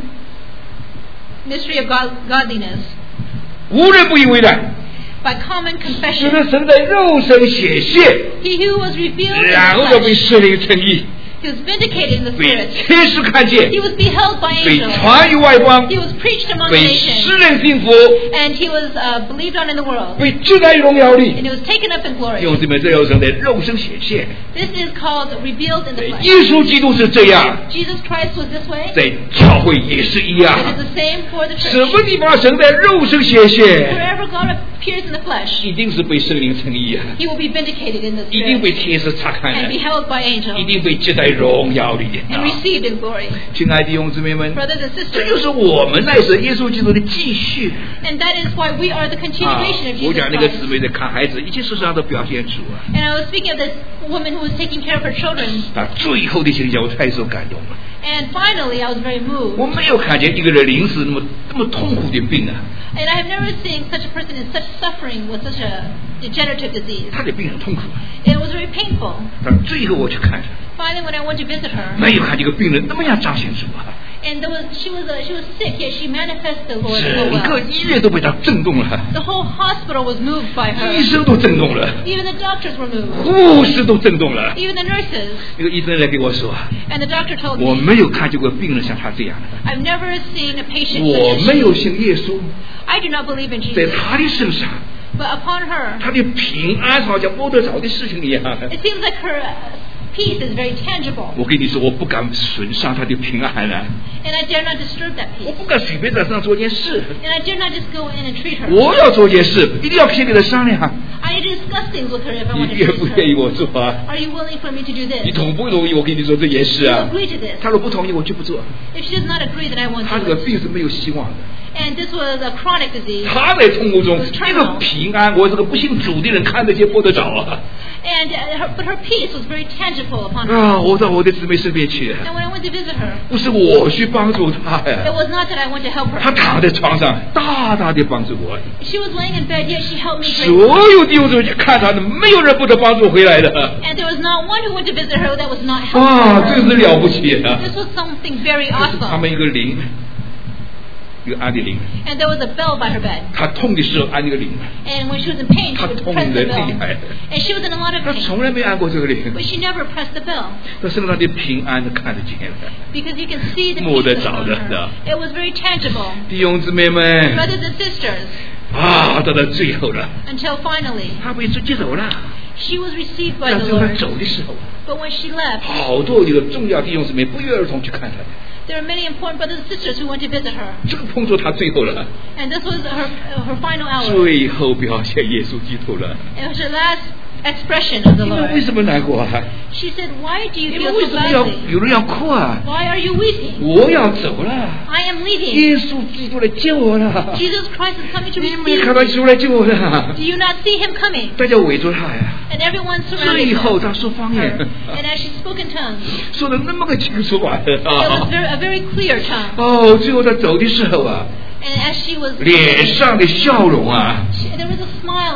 mystery of God, godliness 无人不以为然。 by common 使 confession. 得神在肉身显现， He who was revealed in 然 the 后被 flesh, 圣灵称义， he was vindicated in the 被 spirit. 天使看见， He was beheld by 被 angels. 传于外邦， He was preached among the 被 nations. 世人信服， And he was uh, believed on in the world. 被接在荣耀 And 里。 he was taken up in glory. 用这么这有神的肉身显现， This is called revealed in the 耶 flesh. 稣基督是这样， Jesus Christ was this way. 在教会也是一 It 样。 is the same for the 什 church. 么地方神在肉身显现， Wherever God appears in the flesh, 一定是被圣灵称义啊， he will be vindicated in the 一定 spirit 被天使查看 and 的， beheld by 一 angels 定被接在荣耀里 and 啊！ received in glory. 亲爱的弟兄姊妹们， Brothers and 这就 sisters, 是我们乃是耶稣基督的继续。 and that is why we are the 啊 continuation of！ 我 Jesus 讲那个 Christ. 姊妹在看孩子，一切事实上都表现出啊， And I was speaking of this woman who was taking care of her children. 他最后的形象我太受感动了。 And finally, I was very 我 moved. 没有看见一个人临死那么那么痛苦的病啊， And I have never seen such a person in such suffering with such a degenerative disease. 他的病很痛苦。 It was very painful. 但最后我去看他， Finally, when I went to visit her, 没有看见一个病人那么样彰显主啊， and there was she was uh, she was sick, yet she manifested the Lord so 整个 well. 医院都被他震动了， The whole hospital was moved by 医 her. 生都震动了， Even the doctors were moved. 护士都震动了。 Even the nurses. 那个医生来给我说， And the doctor told 我 me, 没有看见过病人像他这样的， I've never seen a patient 我 such 没 as 有 she. 信耶稣， I do not believe in 在 Jesus. 他的身上， But upon her, 他的平安好像摸得着的事情一样。 it seems like her uh, peace is very tangible. 我跟你说，我不敢损伤他的平安啊， And I dare not disturb that 我 peace. 不敢随便在身上做件事。 And I dare not just go in and treat her. 我要做件事，一定要先跟他商量。 I need to discuss things with her if I 你 want to 愿不 treat 愿意 her. 我做啊？ Are you willing for me to do 你 this? 同不同意我跟你说这件事 You 啊？ agree to this. 他若不同意，我就不做。 If she does not agree, then I won't 他这 do 个 it. 病是没有希望的， And this was a chronic disease. 他在痛苦中那个平安，我这个不信主的人看得见摸得着啊！ And uh, her, but her peace was very tangible upon her. 啊，我到我的姊妹身边去， And when I went to visit her, 不是我去帮助她 it 呀， was not that I went to help 她 her. 躺在床上，大大的帮助我。 She was laying in bed, yet she helped me greatly. 所有弟兄姊妹去看她的，没有人不得帮助回来的。 And there was not one who went to visit her that was not helped 啊， by 真 her. 是了不起啊！ This was something very 这是他 awesome. 们一个铃，一个安的铃， And there was a bell by her bed. 她痛的时候按那个铃， And when she was in pain, she 她 would 痛 press 得 the 厉 bell. 害， And she was in a lot of 她 pain. 从来没按过这个铃， But she never pressed the bell. 她身上的平安都看得见了。 Because you can see the 摸 peace 得 upon 着的， her. It was very tangible. 弟兄姊妹们， Brothers and sisters, 啊，到了最后了， until finally, 她被接走了。 she was received by 但 the 是她 Lord. 走的时候， But when she left, 好多一个重要弟兄姊妹不约而同去看她的， there were many important brothers and sisters who went to visit her. 这个碰触她最后了， And this was her, her final hour. 最后表现耶稣基督了。 It was her last expression of the 你们为 Lord. 什么难过啊？ She said, Why do you 你 feel 们为 so 什么要 badly? 有人要哭啊？ Why are you weeping? 我要走了， I am leaving. 耶稣基督来救我了。 Jesus Christ is coming to 你没 receive 看到 me. 耶稣来救我了？ Do you not see him coming? 大家围住他呀！ And everyone surrounded 最后 her. 他说方言， And as she spoke in tongues, 说的那么个清楚啊！ it was very, a very clear tongue. 哦，最后他走的时候啊， And as she was, 脸上的笑容啊， she, there was a smile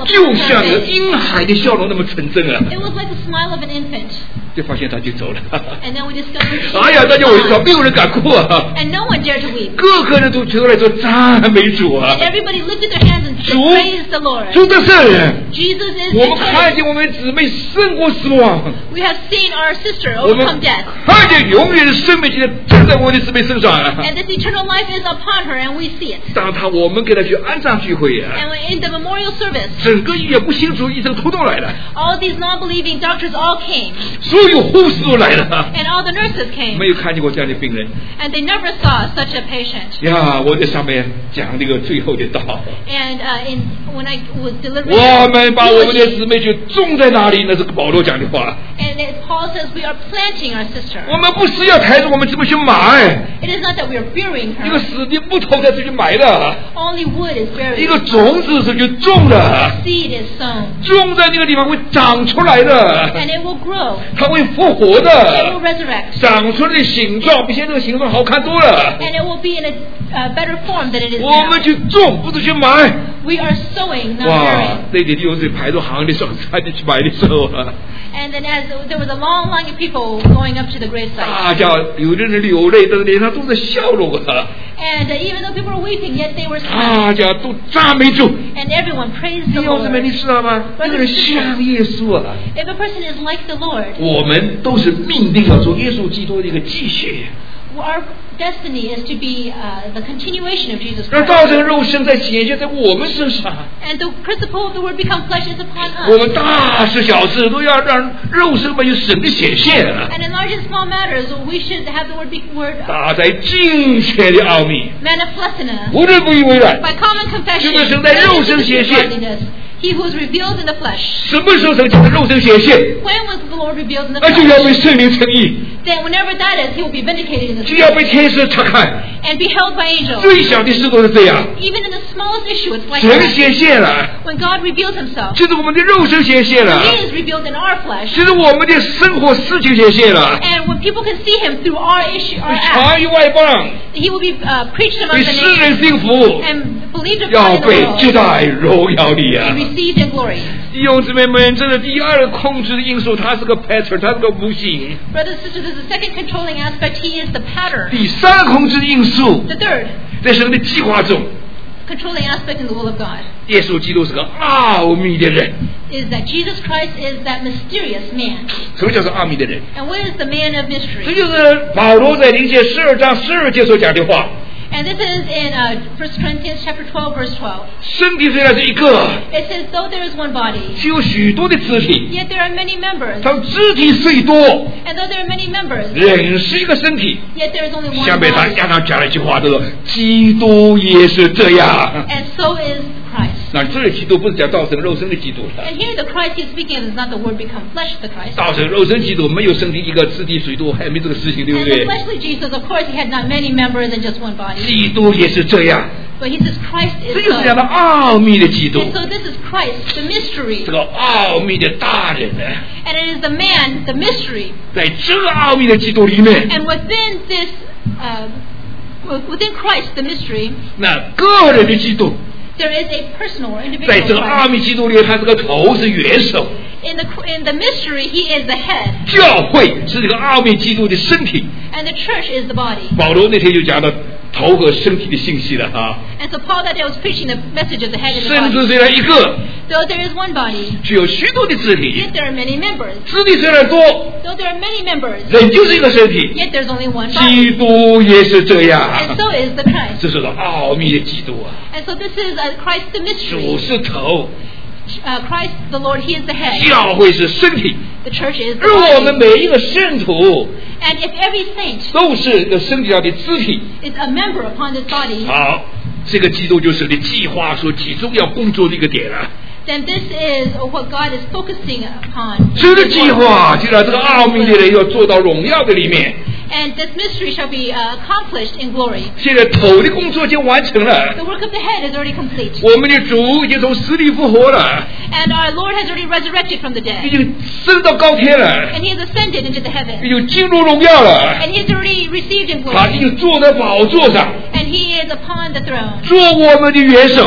就像那个婴孩的笑容那么纯真啊！ It was like the smile of an infant. 就发现他就走了。 And then we discovered she 哎呀，大家 was 围着， gone. 没有人敢哭啊！ And no one dared to weep. 个个人都出来说赞美主啊！ And everybody lifted their hands and said, 主 praise the Lord. 主的圣人， Jesus is 我们看 victorious. 见我们姊妹胜过死亡， We have seen our sister 我们 overcome death. 看见永远的生命今天站在我们的姊妹身上啊！ And this eternal life is upon her, and we see it. 当他我们给他去安葬聚会啊， And in the memorial service, 整个医院不信主医生通通来了， all these non-believing doctors all came, 所有护士都来了， and all the nurses came. 没有看见过这样的病人 And they never saw such a patient. 呀！我在上面讲那个最后的道， And uh, in, when I was delivering 我们把我们的 eulogy, 姊妹就种在哪里？那是保罗讲的话。 and it, Paul says we are planting our sister. 我们不是要抬着我们姊妹去埋， It is not that we are burying 一个 her. 死的木头在这里埋的， Only wood is 一 buried. 个种子是就种的， Seed is sown. 种在那个地方会长出来的， And it will grow. 它会复活 It will 的， resurrect. 长出来的形状比现在这个形状好看多了。 And it will be in a uh, better form than it is 我 now. 们去种，不是去埋。 We are sowing, not 哇 burying.！ 那天就是排着行的时候，差点去买的时候啊， And then as there was a long line of people going up to the gravesite. 大家有的人流泪，但是脸上都是笑容啊， And uh, even though people were weeping, yet they were 大 smiling. 家都赞美主。 And everyone praised 弟 the 兄姊妹， Lord. 你知道吗？这个人像耶稣啊。 If a person is like the Lord, 我们都是命定要做耶稣基督的一个继续， our destiny is to be uh, the continuation of Jesus 而道 Christ. 成肉身在显现在我们身上。 And the principle of the word become flesh is upon 我 us. 们大事小事都要让肉身们有神的显现啊！ And in large and small matters, we should have the word, be, word uh, 大在金钱的奥秘， manifest in us. 无人不以为然。 By common confession, 这个是在肉身显现。 godliness, he who was revealed in the flesh. 什么时候曾经的肉身显现？ When was the Lord revealed in the 那就要被 flesh? 圣灵称义， Then whenever that is, he will be vindicated in the 就要被 spirit 天使察看。 and be held by angels. 最小的事都是这样， Even in the smallest issue, it's like 神 that. 显现了， When God reveals himself, 就是我们的肉身显现了， he is revealed in our flesh. 就是我们的生活事情显现了。 And when people can see him through our issue, our acts, 传于外邦， he will be uh, preached among 被 the 世人 nations 信服， and believed of 要 God in the 被 world 接待荣耀里 and 啊！ received in glory. 弟兄姊妹们，这是第二个控制的因素，它是个 pattern，它是个模型。 Brothers and sisters, there's a second controlling aspect. He is the pattern. 第三个控制的因素， The third 在神的计划中， controlling aspect in the will of God 耶稣基督是个奥秘的人。 is that Jesus Christ is that mysterious man. 什么叫做奥秘的人？ And what is the man of 这 mystery? 就是保罗在灵界十二章十二节所讲的话。 And this is in uh, First Corinthians chapter twelve, verse twelve. 身体虽然是一个， It says, though there is one body, 却有许多的肢体， yet there are many members. 它肢体虽多， And though there are many members, 人是一个身体。 yet there is only one 下面他 body. 加上讲了一句话，他说：“基督也是这样。 And so is Christ. ” 那这里基督不是讲道成肉身的基督了， And here the Christ he's speaking of is not the word become flesh, the Christ. 道成肉身基督没有身体一个肢体水多，还没这个事情，对不 And the 对？ fleshly Jesus, of course, he had not many members and just one body. 基督也是这样， But he says Christ 这 is 就是讲 so. 到奥秘的基督， And so this is Christ, the mystery. 这个奥秘的大人呢， And it is the man, the mystery. 在这个奥秘的基督里面， And within this, uh, within Christ, the mystery, 那个人的基督， there is a personal or 在这 individual 个奥 Christ. 秘基督里，他是个头，是元首。 In the, in the mystery, he is the head. 教会是这个奥秘基督的身体。 And the church is the body. 保罗那天就讲到头和身体的信息了啊。 And so Paul that day was preaching the message of the head and the 身子 body. 虽然一个， Though there is one body, 却有许多的肢体， yet there are many members. 肢体虽然多， Though there are many members, 人就是一个身体。 yet there's only one 基 body. 督也是这 And 样， so is the Christ. 这是个奥秘的基督啊。 And so this is uh, Christ the 主 mystery. 是头， Uh, Christ the Lord, he is the head. 教会是身体， The church is the 而我们 body. 每一个圣徒 And if every saint 都是一个身体上的肢体。 is a member upon this body, 好，这个基督就是你计划所集中要工作的一个点了。 then this is what God is focusing upon. 这个计划就让这个奥秘的人要做到荣耀的里面。 And this mystery shall be uh, accomplished in glory. 现在头的工作已经完成了， The work of the head is already complete. 我们的主已经从死里复活了， And our Lord has already resurrected from the 已 dead. 经升到高天了， And he has ascended into the 已 heavens. 经进入荣耀了。 And he has already received in 他已 glory. 经坐在宝座上， And he is upon the throne. 做我们的元首。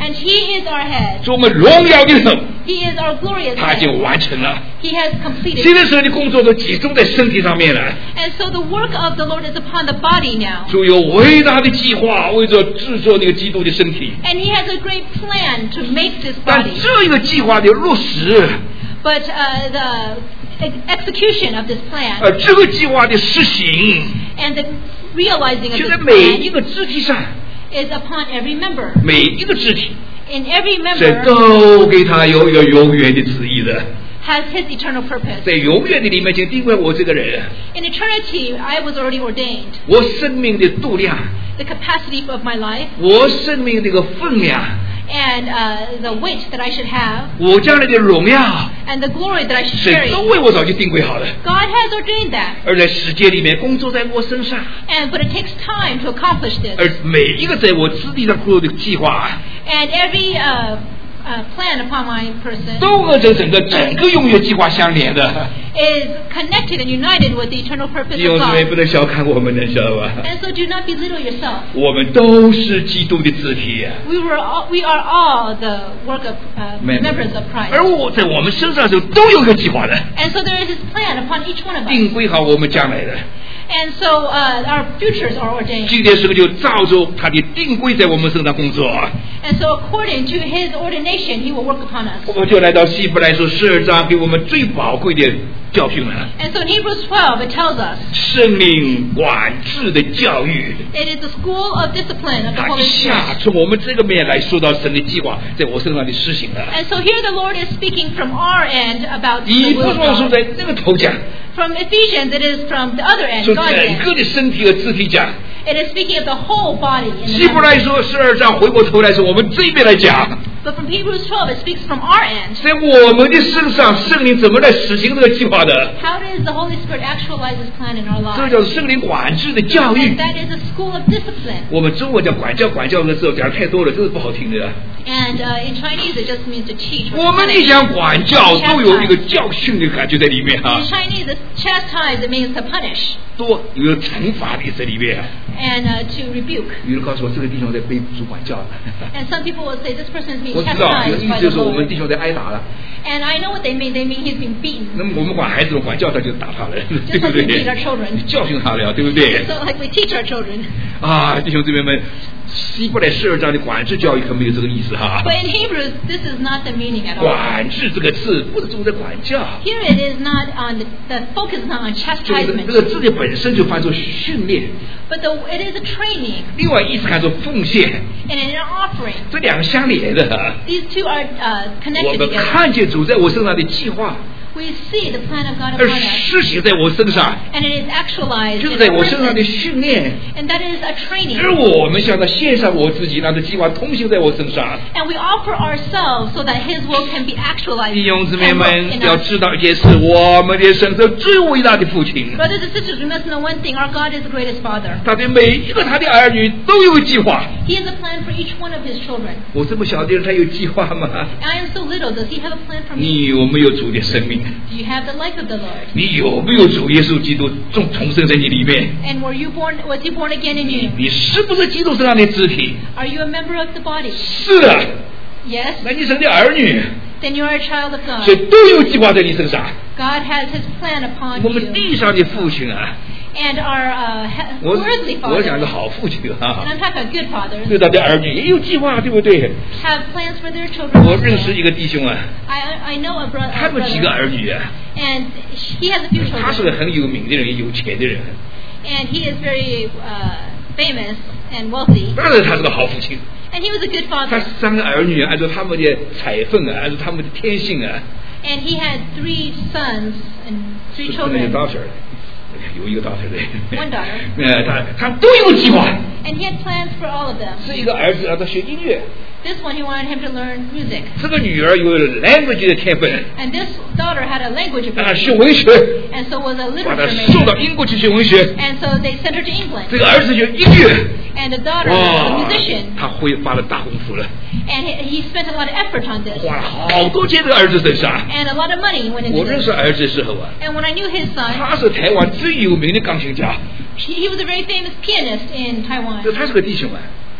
And He is our head. 是我们荣耀的神， He is our glorious 他已经 head. 完成了。 He has completed. 现在神的工作都集中在身体上面了。 And so the work of the Lord is upon the body now. 主有伟大的计划，为着制作那个基督的身体。 And He has a great plan to make this 但 body. 这一个计划的落实， But uh, the ex- execution of this 呃， plan 这个计划的实行， and the realizing of 就 this 在每一 plan 个肢体上， is upon every member. 每一个肢体， In every 这 member 都给他有一个永远的旨意的。 has His eternal purpose. 在永远的里面，就定位我这个人， In eternity, I was already ordained. 我生命的度量， The capacity of my life 我生命这个分量， and uh, the weight that I should have 我将来的荣耀， and the glory that I should 神 carry. 都为我早就定规好了。 God has ordained that. 而在世界里面工作在我身上， And but it takes time to accomplish this. 而每一个在我肢体上做的计划， And every uh, uh, plan upon my person 都和这整个整个永远计划相连的。 is connected and united with the eternal purpose 弟兄 of 姊妹， God. 不能小看我们的，知道吧？ And so do not belittle yourself. 我们都是基督的肢体， We were all, we are all the work of uh, Amen. members of 而 Christ. 我在我们身上的时候都有一个计划的， And so there is His plan upon each one of us. 定规好我们将来的。 And so uh, our futures are ordained. 今天时候就照着他的定规在我们身上工作。 And so according to His ordination, He will work upon us. 我们就来到希伯来书十二章，给我们最宝贵的教训了。 And so in Hebrews twelve, it tells us 圣灵管制的教育， it is the school of discipline of the 他 Holy 一下 Spirit. 从我们这个面来说到神的计划在我身上的施行了。 And so here the Lord is speaking from our end about 以 the 弗 will 所 of 书 God. 在这个头讲， From Ephesians, it is from the other end, 说 God's 整 end. 个的身体和肢体讲。 It is speaking of the whole body. In the 希伯来 members. 书十二章回过头来说，我们这一边来讲， But from Hebrews twelve, it speaks from our end. 在我们的身上，圣灵怎么来实行这个计划的？ How does the Holy Spirit actualize His plan in our 这 lives? 叫圣灵管制的教育 And。that is a school of discipline. 我们中文叫管教，管教的时候讲太多了，这是不好听的。 And uh, in Chinese, it just means to teach. or 我们一 punish. 讲管教，都有一个教训的感觉在里面啊 In，Chinese, it's chastise, it means to punish 多有惩罚的在里面。 and uh, to rebuke. 有人告诉我，这个弟兄在被主管教了。 And some people will say this person is being 我知道，这个 chastised 意 by 思 the 就是我们 Lord. 弟兄在挨打了。 And I know what they mean. They mean he's being beaten. 那么我们管孩子，管教他就打他了，对 Just 不 like we 对 teach our？children. 教训他了，对不对？ So like we teach our children. 啊，弟兄姊妹们，希伯来十二章的管制教育可没有这个意思哈。 But in Hebrews, this is not the meaning at all. 管制这个字不是重在管教， Here it is not on the, the focus is not on 这个 chastisement, 这个字的本身就翻作训练， but the, it is a training 另外意思看作奉献， and an offering. 这两个相连的。 These two are uh, 我 connected 们 together. 看见主在我身上的计划， We see the plan of God 而 upon us, 施行在我身上， and it is actualized 就是 in 在 our 我身上的 person, 训练。 and that is a training. 而我们向他献上我自己，让这计划通行在我身上。 And we offer ourselves so that His will can be actualized 弟兄姊妹 and 们 work in 要 us. 知道一件事，我们的神是最伟大的父亲， Brothers and sisters, we must know one thing: our God is the greatest Father. 他对每一个他的儿女都有计划。 He has a plan for each one of His children. 我这么小的人，他有计划吗？ I am so little. Does He have a plan for me? 你有没有主的生命？ Do you have the life of the Lord? 你有没有主耶稣基督重重生在你里面？ And were you born? Was He born again in you? 你是不是基督身上的肢体？ Are you a member of the body? 是啊， Yes. 那你神的儿女， Then you are a child of 所以 God. 都有计划在你身上。 God has His plan upon 我们 you. 地上的父亲啊， And our uh, he- 我 earthly 我讲 fathers, 的好父亲 and 啊， I'm talking about good fathers, 对他的儿女也有计划，对不对？ have plans for their children. 我认 also. 识一个弟兄啊， I I know a, bro- 他 a 们几个 brother, 儿女啊， and he has a few 他是 children, 个很有名的人，也有钱的人， and he is very uh, famous and wealthy, 当然他是个好父亲。 and he was a good 他 father, 三个儿女按照他们的彩分啊，按照他们的天性啊， and he had three sons and three 是不能有 children, daughter，有一个 daughter 对， one daughter, 呃，他他都有计划。 and he had plans for all of them. 是一个儿子让他学音乐， This one, he wanted him to learn music, 这个女儿有 language 的天分， and this daughter had a language 让他 ability, 学文学， and so was a 把他 literature 送到 major, 英国去学文学。 and so they sent her to England, 这个儿子学音乐， and the daughter was a 哇 musician, 他会花了大功夫了， and he, he spent a lot of effort on this, 花了好多钱这个儿子身上。 and a lot of money went 我 into 认 this. 识儿子的时候啊， And when I knew his son, 他是台湾最有名的钢琴家， he, he was a very famous pianist in 这 Taiwan. 他是个弟兄啊，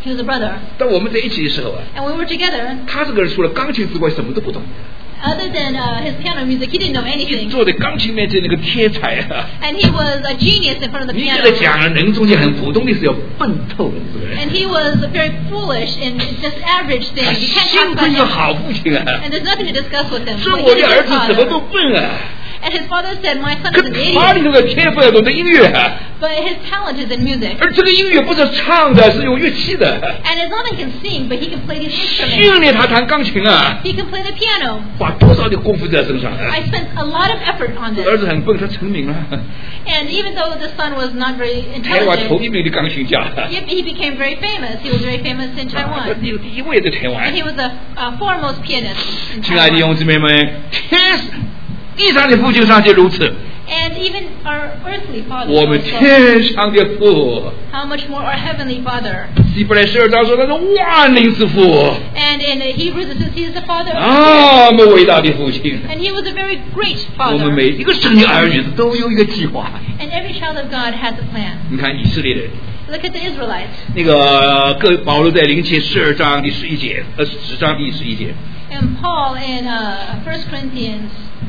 He was a brother. 当我们在一起的时候啊， And we were together. 他这个人除了钢琴之外什么都不懂， Other than uh, his piano music, he didn't know anything. 坐在钢琴面前那个天才啊！ And he was a genius in front of the 你给 piano. 他讲人中间很普通的事，要笨透了，这个人。 And he was very foolish in just average things. You can't 幸 talk 亏 about 是 him. 好父亲啊！ And there's nothing to discuss with him. 说 But 我 he 的 is 儿 his 子什么 father. 都笨啊！ And his father said, my son 可 is an 他里 idiot. 头的天赋要懂得音乐啊， But his talent is in music. 而这个音乐不是唱的，是用乐器的。 And it's not that he can sing, but he can play these instruments. 训练他弹钢琴啊， He can play the piano. 花多少的功夫在身上啊！ I spent a lot of effort on 儿 this. 子很笨，他成名了， And even though the son was not very 台湾头 intelligent, 一名的钢琴家， he he became very famous. He was very famous in 他 Taiwan. 第第一位在台湾 And。he was the uh, foremost pianist in 亲爱的弟 Taiwan. 兄姊妹们，天地上的父亲尚且如此， And even our earthly father, 我们 also, 天上的父， how much more our heavenly father. 希伯来十二章说他是万灵之父， And in Hebrews it says he is the father of 那么伟大的父亲。 And he was a very great 我们 father. 每一个神的儿女都有一个计划。 And every child of God has a plan. 你看以色列人， Look at the Israelites. 那个各保罗在灵前十二章第十一节，呃十章第十一节 And Paul in uh, First Corinthians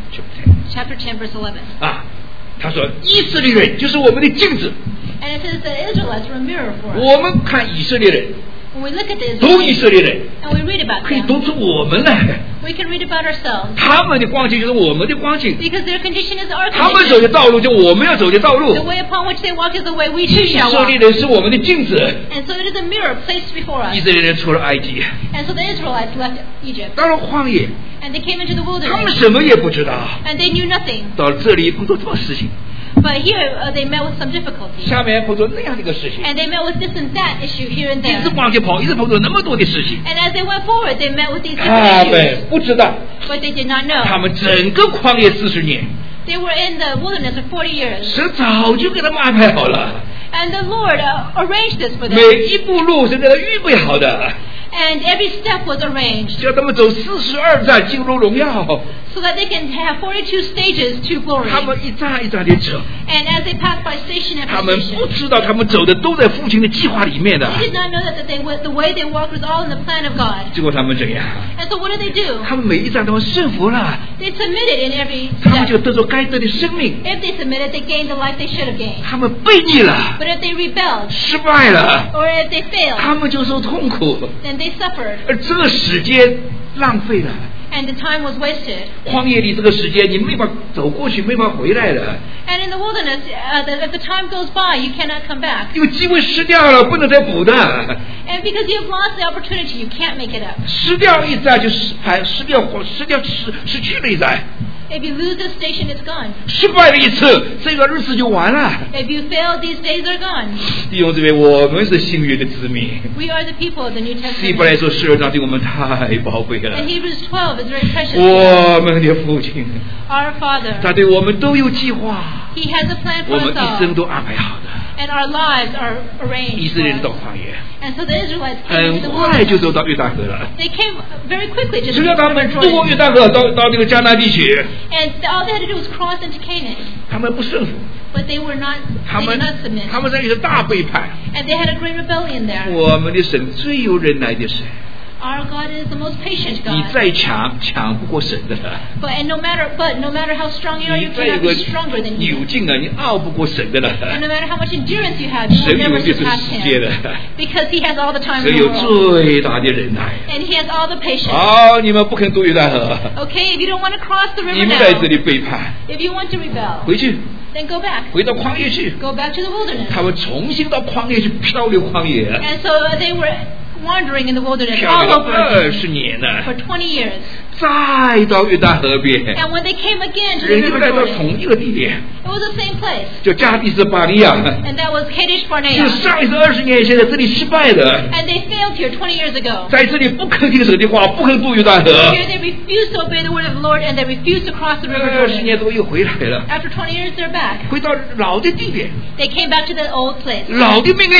chapter ten verse eleven. 啊，他说以色列人就是我们的镜子。 And it says the Israelites were a mirror for us. 我们看以色列人， When we look at the 读以 Israelites 色列人， and we read about 可以 them, 读出我们来。 we can read about ourselves. 他们的光景就是我们的光景， Because their condition is our 他们走 condition. 的道路就我们要走的道 The 路。 way upon which they walk is the way we 以 too shall 色 walk. 列人是我们的镜子。 And so it is a mirror placed before 以 us. 色列人出了埃及， And so the Israelites left Egypt. 到了旷野， And they came into the 他们 wilderness. 什么也不知道。 And they knew nothing. 到了这里碰到这么事情， But here uh, they met with some difficulty. 下面碰到那样的一个事情， And they met with this and that issue here and 一直 there. 往前跑，一直碰到那么多的事情， And as they went forward, they met with these 他 different 们 issues. 不知道， But they did not 他 know. 们整个旷野四十年， They were in the wilderness for forty years. 神早就给他们安排好了， And the Lord uh, arranged this for them. 每一步路是给他预备好的， And every step was arranged 叫他们走四十二站进入荣耀， so that they can have forty-two stages to glory. 他们一站一站的走， And as they passed by station 他 after 们 station, 不知道他们走的都在父亲的计划里面的， they did not know that, that they went, the way they walked was all in the plan of God. 结果他们怎样？ And so what did they do? 他们每一站都顺服了， They submitted in every 他们 step. 就得着该得的生命。 If they submitted, they gained the life they should have gained. 他们背逆了， But if they rebelled, 失败了， or if they 他 failed, 们就受痛苦， then they suffered. 而这个时间浪费了。 And the time was wasted. 荒野里这个时间，你没法走过去，没法回来了， And in the wilderness, uh, the, if the time goes by, you cannot come back. 因为机会失掉了，不能再补的。 And because you have lost the opportunity, you can't make it up. 失掉一站就失败，失掉失掉失失去了一站， If you lose this station, it's gone. 失败了一次，这个日子就完了。 If you fail, these days are gone. 弟兄姊妹，我们是新约的子民。 We are the people of the New 希伯来 Testament. 说十二章对我们太宝贵了 And。Hebrews twelve is very precious. 我们的父亲， Our Father, 他对我们都有计划， He has a plan 我 for 们 us 一生 all. 都安排好的。 And our lives are 以 arranged 色列人 for 到 us. 旷野， And so the Israelites came 很 into the 快就 wilderness. 走到约旦河了。 They came very quickly to 只 the 要他 river 们渡过约 Jordan. 旦河，到到那个迦南地区， And all they had to do was cross into Canaan. 他们不顺服， But they were not, 他 they 们 did not submit. 他们在一个大背叛。 And they had a great rebellion there. 我们的神最有忍耐的神， Our God is the most patient 你 God. 再强抢不过神的， But and no matter but no matter how strong you are, 你 you 再有 cannot 个 be stronger than 扭 He. 劲啊，你傲不过神的了。 And no matter how much endurance you have, you 神 will 有 never 的是 surpass 世界 Him. 的， Because He has all the time 神 in 有 the world. 最大的忍耐。 And He has all the patience. 好，你们不肯渡约旦河， Okay, if you don't want to cross the 你 river 们在这 now, 里背叛， if you want to rebel, 回去， then go back. 回到旷野去。 Go back to the wilderness. 他们重新到旷野去漂流旷野， And so they were wandering in the wilderness 漂 all 流 over 二 again 十年呢， for twenty years. 再到约旦河边， And when they came again to the 人又 river 来到 Jordan, 同一个地点， it was the same place. 叫加迪斯巴利亚。 And that was Kadesh 就 Barnea. 上一次二十年前在这里失败的， And they failed here twenty years ago. 在这里不肯听神的话，不肯渡约旦河， Here they refused to obey the word of the Lord and they refused to cross the river 二十 Jordan. 年多又回来了， After twenty years, they're back. 回到老的地点， They came back to the old place. 老的命令，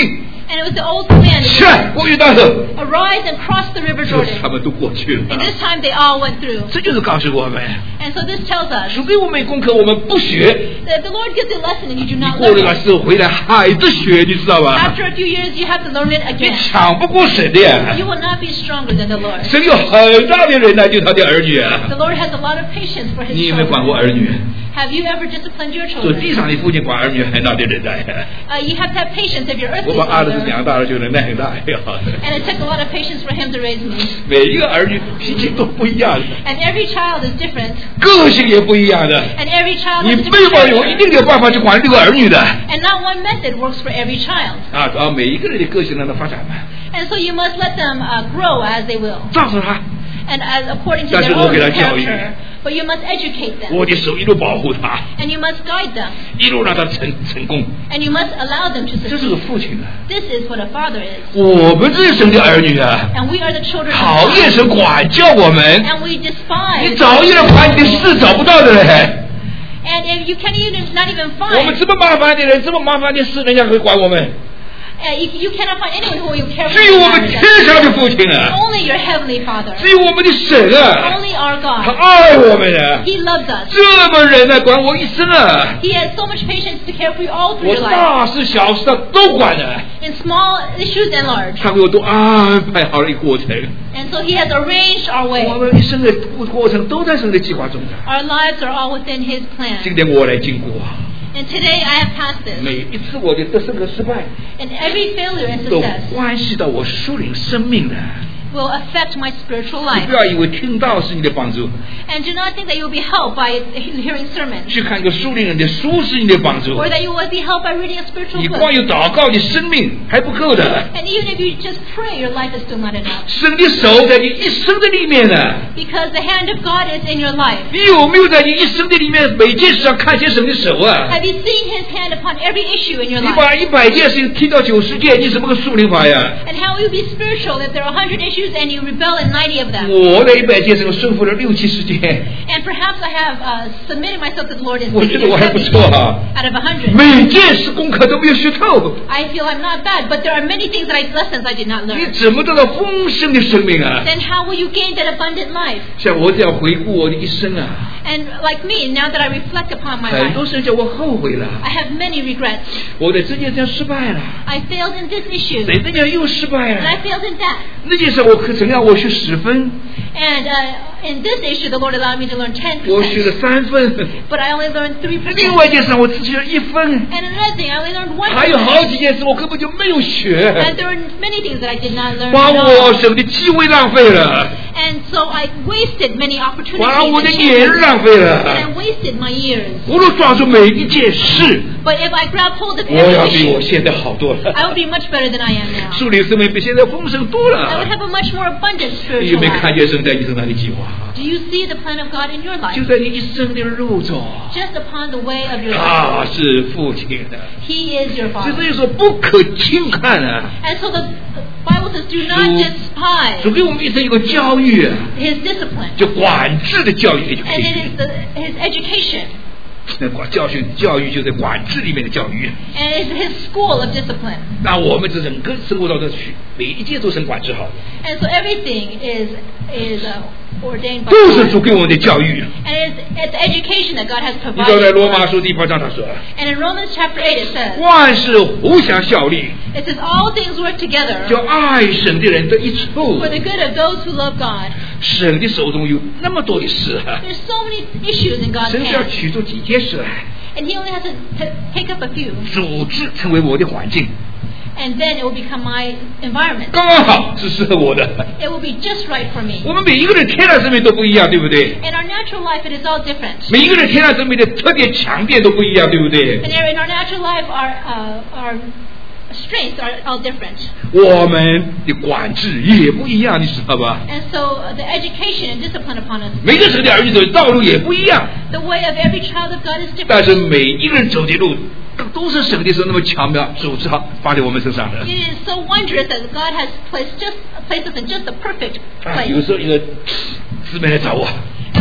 And it was the old command. 是过约旦河， Arise and cross the river 这 Jordan. 他们都过去了。 And this time they all went through. 这就是告诉我们， And so this tells us 主给我们功课，我们不学， that if the Lord gives you a lesson and you do 你 not 过了 learn 个 it, 时候回来还得学，你知道吧？ after a few years you have to learn it 你 again. 抢不过神的呀！ You will not be stronger than the Lord. 神有很大的忍耐，对他的儿女啊。 The Lord has a lot of patience for His 你有没有管过 children. 儿女？ Have you ever disciplined your 做地 children? 上的父亲管儿女很大的忍耐。 Uh, you have to have patience of your 我 earthly 把儿子 father. 养大了，就忍耐很大呀。 And it took a lot of patience for him to raise me. 每一个儿女脾气都不一样的， And every child is different. 个性也不一样的。 And every child 你 has 没 different 法有一 character. 定的办法去管这个儿女的 And not one method works for every child. 啊！主要每一个人的个性让他发展嘛， And so you must let them uh, grow as they will. 照着他， And as according to 但是 their 我 own 给他教育。 character. But you must educate them. 我的手一路保护他， And you must guide them. 一路让他成成功。 And you must allow them to 这是个 succeed. 父亲啊！ This is what a father is. 我们这是神的儿女啊， And we are the children of 讨 God. 厌神管教我们， And we 你 despise. 找一人把你的事找不到的人。 And if you can't even, not even 我们 find. 这么麻烦的人，这么麻烦的事，人家会管我们。 Uh, if you cannot find anyone who will care for 只有 you. 我们天上的父亲啊， Only your heavenly Father. 只有我们的神啊， Only our 他 God. 爱我们啊， He loves us. 这么忍耐管我一生啊， He has so much patience to care for you all through 我 your life. 大事小事他都管的， In small issues and large. 他为我都安排好了一个过程。 And so He has arranged our 我 way. 们一生的过程都在神的计划中的。 Our lives are all within His 今 plan. 天我来经过， And today I have passed this. 每一次我的得胜和失败， And every failure and 都 success 关系到我属灵生命的。 will affect my spiritual 你 life. 不要以为听到是你的帮助， And do not think that you will be helped by hearing sermons. 去看一个属灵人的书是你的帮助。 Or that you will be helped by reading a spiritual 你 book. 光有祷告的生命还不够的， And even if you just pray, your life is still not enough. 神的手在你一生的里面呢。 Because the hand of God is in your life. 你有没有在你一生的里面每件事上看见神的手啊？ Have you seen His hand upon every issue in your 你 life? 把一百件事情提到九十件，你怎么个属灵法呀？ And how will you be spiritual if there are a hundred issues and you rebel in ninety of them? 我的一百件事我顺服了六七十件， And perhaps I have uh, submitted myself to the Lord in 我觉得我还不 seventy 错哈、 out of a hundred. 每件事功课都没有学透， I feel I'm not bad, but there are many things that I lessons I did not 你 learn. 怎么得到丰盛的生命啊？ Then how will you gain that abundant life? 像我这样回顾我的一生啊， And like me, now that I reflect upon my 很多 life, 事叫我后悔了， I have many regrets. 我在这件事上失败了， I failed in this issue, 在这件又失败 and 了 I，failed in that. 那件事我可曾让我去十分， And uh, in this issue, the Lord allowed me to learn ten 我学 percent, 了三分， but I only learned three 另 percent. 外一件事我只学了一分， And another thing, I only learned one 还有好 percent. 几件事我根本就没有学， And there were many things that I did not learn 把 at 我 all. 省的机会浪费了， And so I wasted many 把 opportunities 我的 and 年 chances. 浪费 And 了。 I wasted my years. 我若抓住每一件事， But if I grab hold of 我要 every 比我 issue, 现在好多了。 I would be much better than I am now. 属灵生命比现在丰盛多 I would 了。 have a much more abundant 你有 spiritual 没有看 life. 见神在你身上的计划？ Do you see the plan of God in your 就 life? 在你一生的路中， Just upon the way of your life. 他是父亲的， He is your 所 Father. 以说不可轻看啊！ And so the Bible says, do not 主 despise 主给我们一生有个教育啊， His discipline. 就管制的教育 And it education is。the, His education. 那管教训教育就在管制里面的教育。 And it is His school of discipline. 那我们这整个生活当中，每一件都是管制好的， And so everything is is uh, ordained by 都是 God. 主给我们的教育。 And it's, it's education that God has 你知道在 provided. 罗 for 马 us. 书第八章他说， And in Romans chapter eight it says, 万事互相效力， it says all things work together 叫爱神的人得益处 for。the good of those who love God. 神的手中有那么多的事啊， There's so many issues in God's 神只要 hands. 取出几件事来， And He only has to t- take up a few. 组织成为我的环境， And then it will become my environment. 刚刚好是适合我的。 It will be just right for me. 我们每一个人天然生命都不一样，对不对？ In our natural life, it is all different. 每一个人天然生命的特点强点都不一样，对不对？ And in our natural life, our uh, our strengths are all different. 我们的管制也不一样，你知道吧？ And so uh, the education and discipline upon us, 每个神的儿女走的道路也不一样， the way of every child of God is 但 different. 是每一个人走的路都是神的手那么巧妙组织好发在我们身上的。 It is so wondrous that God has placed just placed us in just the perfect 啊，有 place. 时候一个姊妹来找我， And was, uh,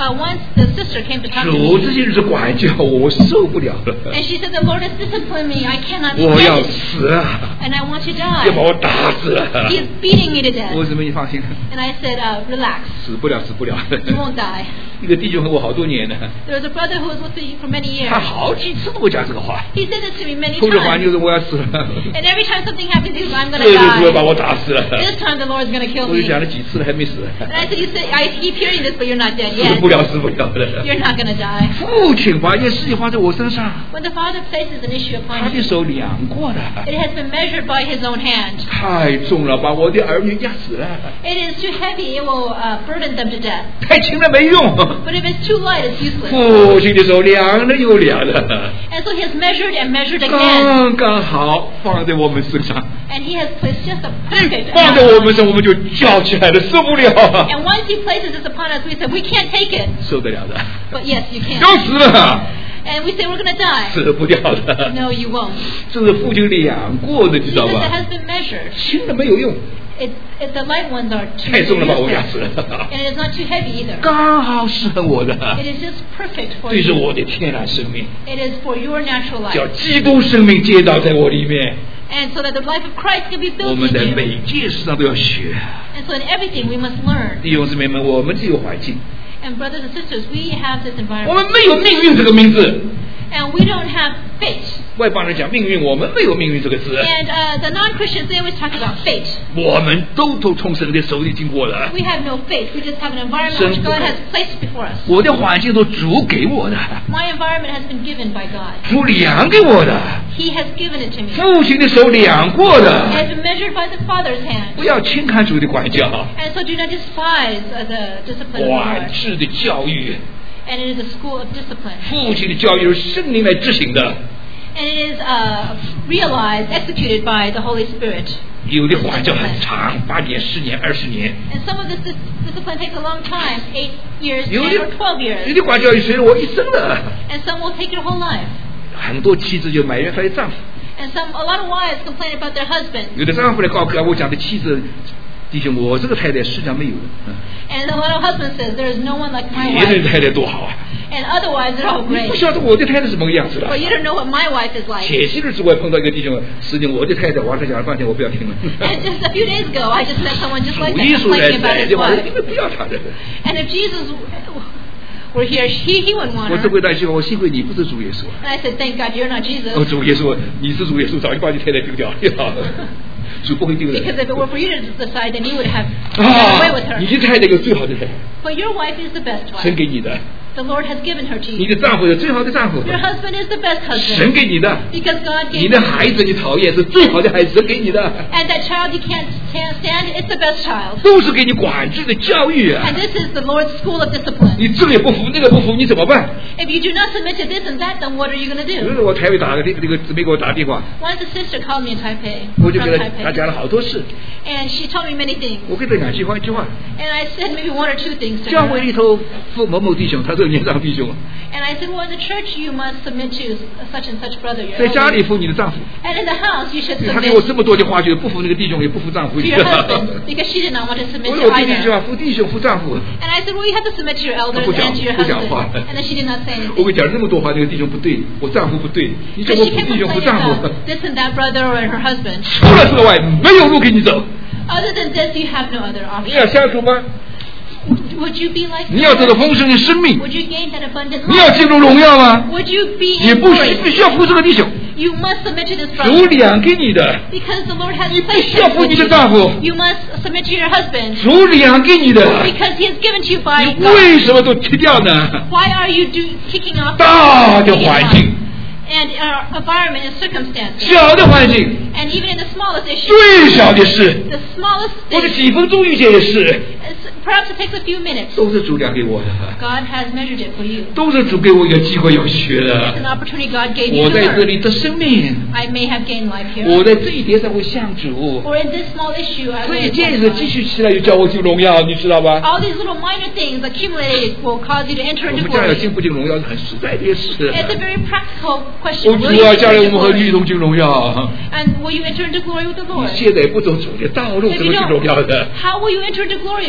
uh, once the sister came to talk to 主 me, 这些日子管教我，我受不了了， and she said, the Lord has disciplined me. I cannot 我要 stand it, 死啊， and I want to 要把 die. 我打死了。 He's beating me to death. 我什么？你放心， And I said, uh, relax. 死不了，死不了。 You won't die. 一个弟兄和我好多年了， There was a brother who was with me for many years. 他好几次跟我讲这个话， He said this to me many 碰着环 times. 境说我要死了， And every time something happens, he goes, I'm going 这 to 次主要把 die. 我打死了。 This time the Lord's going to kill 我就 me. 讲了几次了，还没死， And I said, you say, I keep hearing this, but you're not dead 死 yet. 不了，死不了的。 You're not going to die. 父亲把一件事情放在我身上， When the Father places an issue 他 upon 的 you, 手量过的， it has been measured by His own hand. 太重了，把我的儿女压死了。 It is too heavy, it will uh, burden them to death. 太轻了没用， But if it's too light, it's useless. 父亲的手量了又量了， And so He has measured and measured again. 刚刚好放在我们身上， And He has placed just a perfect 放在 amount. 我们身上我们就叫起来了，受不了， And once He places this upon us, we say, we can't take it. 受得了的， But yes, you 要 can. 死了， And we say, we're going to die. 死不掉的， No, you won't. 这是父亲量过的，你知道 Because it 吧？ has been measured. 轻的没有用， It, it, the light ones are too 太重了把我压 useless. 死了， And it is not too heavy either. 刚好适合我的， It is just perfect for 这是 you. 我的天然生命， It is for your natural 叫 life. 基督生命接到在我里面。 And so that the life of Christ can be 我 built 们在 in you. 每件事上都要学， And so in everything we must learn. 弟兄姊妹们，我们这个环境， And brothers and sisters, we have this 我们 environment. 没有命运这个名字。 And we don't have fate. 外邦人讲命运，我们没有命运这个字， And uh, the non-Christians, they always talk about fate. 我们都都从神的手里经过了。 We have no fate. We just have an environment which God has placed before us. 我的环境都主给我的， My environment has been given by God. 主量给我的， He has given it to me. 父亲的手量过 It 的。 has been measured by the Father's hand. 不要轻看主的管教， And so do not despise uh, the discipline of the 管 Lord. 制的教育， And it is a school of discipline. 父亲的教育是圣灵来执行的。 And it is uh, realized, executed by the Holy Spirit. 有的管教很长，八年、十年、二十年； And some of this dis- discipline takes a long time, eight years, 有 ten 的 or twelve 有 years. 的管教随了我一生的。 And some will take your whole life. 很多妻子就埋怨她的丈夫， And some, a lot of wives complain about their husbands. 有的丈夫来告诉我讲的妻子，弟兄，我这个太太世上没有的， And a lot of husbands says, there is no one like my 别人 wife. 太太多好啊！ And otherwise, they're all 你 great. 不晓得我的太太是什么个样子的。 But you don't know what my wife is like. 前些日子我也碰到一个弟兄，实际我的太太，我跟他讲了半天，我不要听了。 And just a few days ago, I just met someone just 主 like 耶 that 稣来 complaining about 在 his 的话， wife. 你们不要他的。 And if Jesus were here, he, he wouldn't want 我 her. 这回来句话，我幸亏你不是主耶稣。 And I said, thank God you're not 哦， Jesus. 主耶稣，你是主耶稣，早就把你太太丢掉了。主不会丢人。 Because if it were for you to decide, then you would have done away with 啊，你 her. 的太太有最好的太太， But your wife is the best 神 wife. 给你的； The Lord has given her to 你 you. 的丈夫有最好的丈夫， Your husband is the best 神 husband. 给你的； Because God 你 gave 的 you. 孩子你讨厌是最好的孩子，神给你的， And that child you can't stand, stand, it's the best child. 都是给你管制的教育啊 And！this is the Lord's school of discipline. 你这个也不服，那个不服，你怎么办？ If you do not submit to this and that, then what are you going to 有 do? 时候我台北打个这个这个姊妹给我打电话， Once a sister called me in Taipei, 我就 from 跟他他 Taipei, 讲了好多事， and she told me many things. 我跟他讲一句话一句话， And I said maybe one or two things to 教会 her. 里头父某某弟兄，他是年长弟兄， And I said, well, in the church you must submit to such and such brother. Your 在家 elder. 里服你的丈夫， And in the house you should 他给我 submit 这么多的话，就是不服那个弟兄，也不服丈夫。 to your husband because she did not want to submit 我 to 说我听你一句 either. 话，服弟兄服丈夫。 And I said, well, you have to submit to your elders 不讲- and to your 不讲 husband. 话。 And then she did not say 我 anything. 跟你讲那么多话，那个弟兄不对，我丈夫不对，你怎 But 么 she 服 kept 弟兄服 complaining 丈夫？ about this and that brother and her husband. 除了这个外，没有路给你走。 Other than this, you have no other 你要 option. 相处吗？ Would you be like 你要 the 这个 Lord? 丰盛的生命， Would you gain that abundant 你要 life? 进入荣耀吗？ Would you be 你 in 不需 glory? 必须要服这个弟兄， You must submit to this 主 brother 量给你的， because the Lord has 你必 placed 须要 him 服 with 你的丈夫， you. You must submit to your husband 主量给你的， because he is given to you by 你 God. 为什么都踢掉呢？ Why are you do, kicking off 大的环境， and our environment and circumstances? 小的环境， And even in the smallest issue, 最小的事， the smallest 或者 thing, 几分钟遇见的事， it's- perhaps it takes a few minutes. 都是主量给我的， God has measured it for you. 都是主给我一个机会要学 It's 的。 an opportunity God gave you 我 to 在这 learn. 里的生命， I may have gained life here. 我在这一点上会向主。 Or in this small issue, I 这 will 一件 thank 事 God. 继续起来，又叫我进荣耀，你知道吧？ All these little minor things accumulated will cause you to enter 我 into 们将来 glory. 进不进荣耀是很实在的事。 It's a very practical question. 我 Will 主 you 啊， enter 将来我 into 们和你一 glory? 同进荣耀。 And will you enter into glory with the 你 Lord? 现在不走主的道路， If 怎 you 么进荣耀 don't, 的？ how will you enter into glory if you don't walk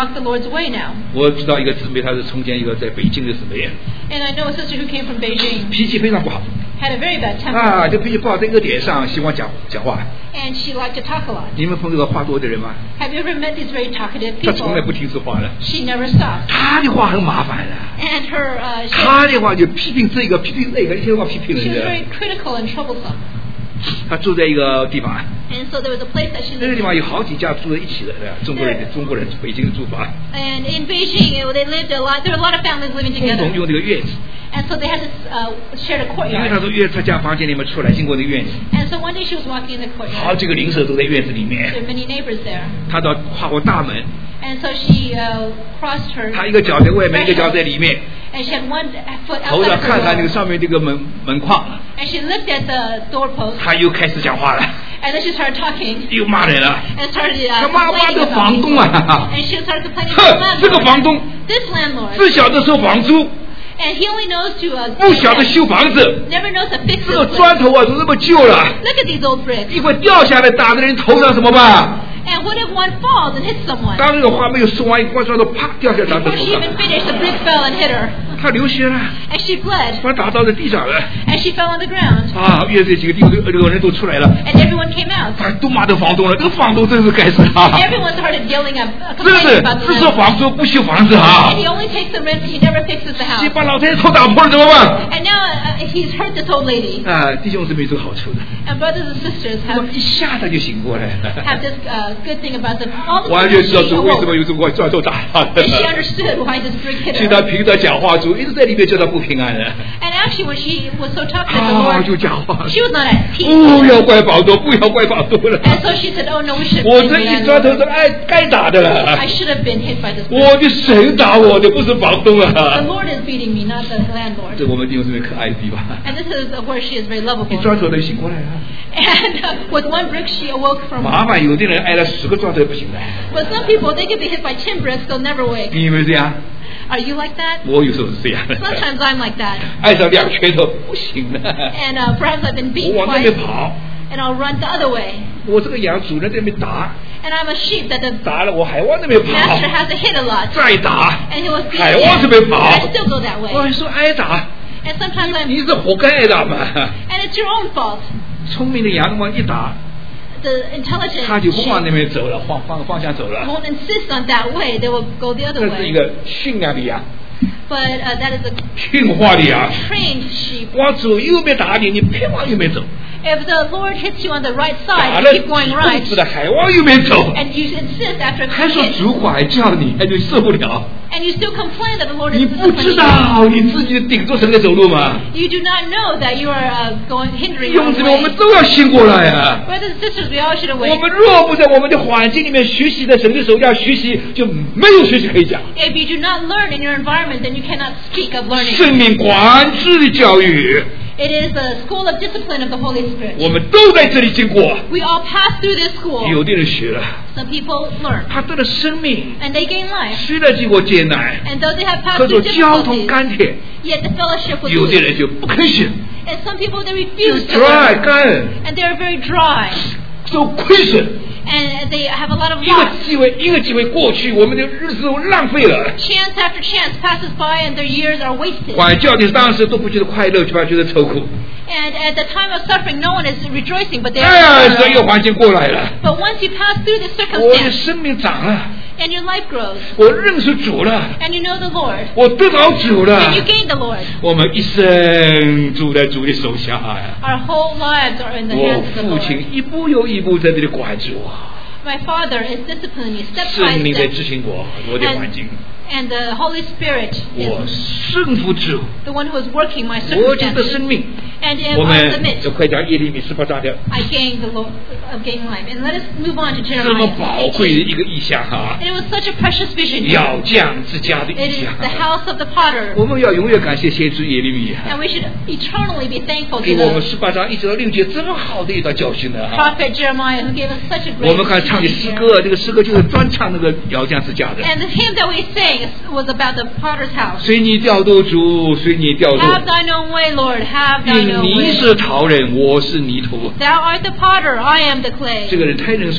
walk the Lord's way now. 我知道一个姊妹，她是从前一个在北京的姊妹， And I know a sister who came from Beijing, 脾气非常不好 had a very bad temper, 啊，这脾气不好，在一个点上喜欢讲讲话。 and she liked to talk a lot. 你们碰这个话多的人吗？ Have you ever met these very talkative 他从来 people? 不停止话的， She never stops. 他的话很麻烦的， And her, uh, she, 他的话就批评这个批评那个，一天到晚批评 she 人 was 家。 very critical and troublesome. 他住在一个地方， And so there was a place that she 那个 lived 地 in. 方有好几家住在一起的，中国人中国人北京的住房， And in Beijing, they lived a lot, there were a lot of families living 共 together. 同用这个院子。 And so they had this, uh, shared a 因为他 courtyard. 说约他家房间里面出来，经过那个院子， And so one day she was walking in the 好 courtyard. 几个邻舍都在院子里 There 面。 were many neighbors there. 他到跨过大门， And so she, uh, crossed her 他一个脚在外面，一个脚在 threshold. 里面， And she had one foot 头 outside 上 of 看看那 the 个 door. 上面这个门门框， And she looked at the doorpost. 他又开始讲话了， And then she started talking. 又骂人了。 And started, 他 uh, 骂骂 complaining 这个 about 房 people. 东啊， And she started complaining about 哼， the 这个房东 landlord. This landlord. 只晓得收房租， And he only knows to, uh, 不晓得修房子。 never knows to fix 这个 those 砖 bricks. 头啊，都那么旧了， Look at these old bricks. 一会掉下来打在人头上怎么办？ And what if one falls and hits someone? 当这个话没有说完，一块砖头啪掉下来打在 Before 头 she 上， even finished, the brick fell and hit her. 他流血了， And she bled. 把他打到了地上了。 And she fell on the ground. 啊，院子里几个地这个人都出来了， And everyone came out. 他都骂这个房东了，这个房东真是该死啊！ Everyone started yelling at, uh, 真 complaining 是 about the 只收 landlord. 房租不修房子啊 And！he only takes the rent, but he never fixes the 你 house. 把老太太头打破了怎么办？ And now uh, he's hurt this old lady. 啊，弟兄姊妹有好处的， And brothers and sisters 那么 have, 一下他就醒过来 have 了， this uh, good thing about them. All of a 完 sudden 全知道 she 主为什么 awoke. 有这块砖头打他 And she 的。 understood why this brick hit 其实他 her. 凭着讲话，主一直在里面叫他不平安的。 And actually when she was so talkative, the 啊， Lord, 就讲话， she was not at peace. 不要怪房东，不要怪房东了。 And so she said, oh no, we should 我 blame 这 the 一砖头 landlord. 是爱该打的了 I，should have been hit by this brick. 我的神打我的，不是房东 The 啊。 Lord is beating me, not the 这 landlord. 我们弟兄姊妹可爱的地方， And this is where she is very 一 lovable. 砖头就醒过来了。 And uh, with one brick she awoke from. 麻烦有的人挨了十个砖头也不行的， But some people, they can be hit by ten bricks, they'll never wake. 你有没有这样？ Are you like that? 我有时候是这样的， Sometimes I'm like that. 挨上两拳头不行的， And uh, perhaps I've been 我 beat 往那 twice, 边跑。 and I'll run the other way. 我这个羊主人在那边打， And I'm a sheep that the 打了我还往那边跑， master has to hit a lot. 再打， And he was beating 还往这边 me. 跑 And I still go that 我 way. 还说挨打， And sometimes I'm, 你是活该挨打嘛。 and it's your own fault. 聪明的羊往一打， The intelligent 他就不往那 sheep 边走了，方方方向走了。 won't insist on that way, they will go the other 这是一 way. 个驯良的羊， But uh, that is a 驯化的羊， trained sheep. 往左右边打你，你偏往右边走， If the Lord hits you on the right 打 side, 了 you keep going 几 right, 步子的还往右边走， and you insist after 还 a 说 hit, 主管教你，还就受不了。 and you still complain that the Lord is 你不知 disciplining you. 道你自己顶着神在走路吗？ You do not know that you are uh, going hindering 弟 your 兄 own 姊妹，我们 way. 都要醒过来啊！ Brothers and sisters, we all should 我 awake. 们若不在我们的环境里面学习，在神的手下学习，就没有学习可以讲。 If you do not learn in your environment, then you cannot speak of learning. 生命管制的教育， It is the school of discipline of the Holy Spirit. 我们都在这里经过。 We all pass through this school. 有的人学了， Some people learn, 他得了生命， and they gain life. 虽然经过艰难， And though they have 可 passed 做 through 交通 difficulties, 甘甜。 yet the fellowship with 有的 you. 人就不肯学， And some people, they 就 refuse to dry learn. 干， And they are very dry. 受亏损。 And they have a lot of 一个 loss. 机会，一个机会过去，我们的日子都浪费了。 Chance after chance passes by and their years are wasted. 管教的当时都不觉得快乐，反而觉得愁苦。 And at the time of suffering, no one is rejoicing, but they 哎，这个 are. 环境过来了， But once you pass through this 我的 circumstance 生命长了， and your life grows 我认识主了， and you know the Lord 我得到主了 and you。gain the Lord, 我们一生住在主的手下呀。 our whole lives are in the 我 hands of the 父 Lord. 亲一步又一步在这里管着我， My Father is disciplining me step 圣 by 灵在 step. 执行我我的环境， And the Holy Spirit 我 is 顺服主， the one who is working my 我就得 circumstances. 生命。 And if 我 I 们 submit, 就快讲耶利米十八章的 I gain the Lord of gaining life. And let us move on to 这么 Jeremiah 宝贵的 eighteen. 一个意象哈， And it was such a precious vision. 要匠之家的 It 意 is 象。 the house of the potter. 我们要永远感谢先知耶利米 And we should eternally be thankful 给 to 我们 the 十八章一直到六节这么好的一段教训呢哈。 prophet Jeremiah who gave us such a 我 great 们看唱的 teaching 诗 here. 歌，这个诗歌就是专唱那个要匠之家的。 And the hymn that we sang was about the potter's house. 随你调度主，随你调度。 Have thine own way, Lord, have 因 thine own 你 way. 是陶人，我是泥土。 Thou art the potter, I am the clay. 这个人太认识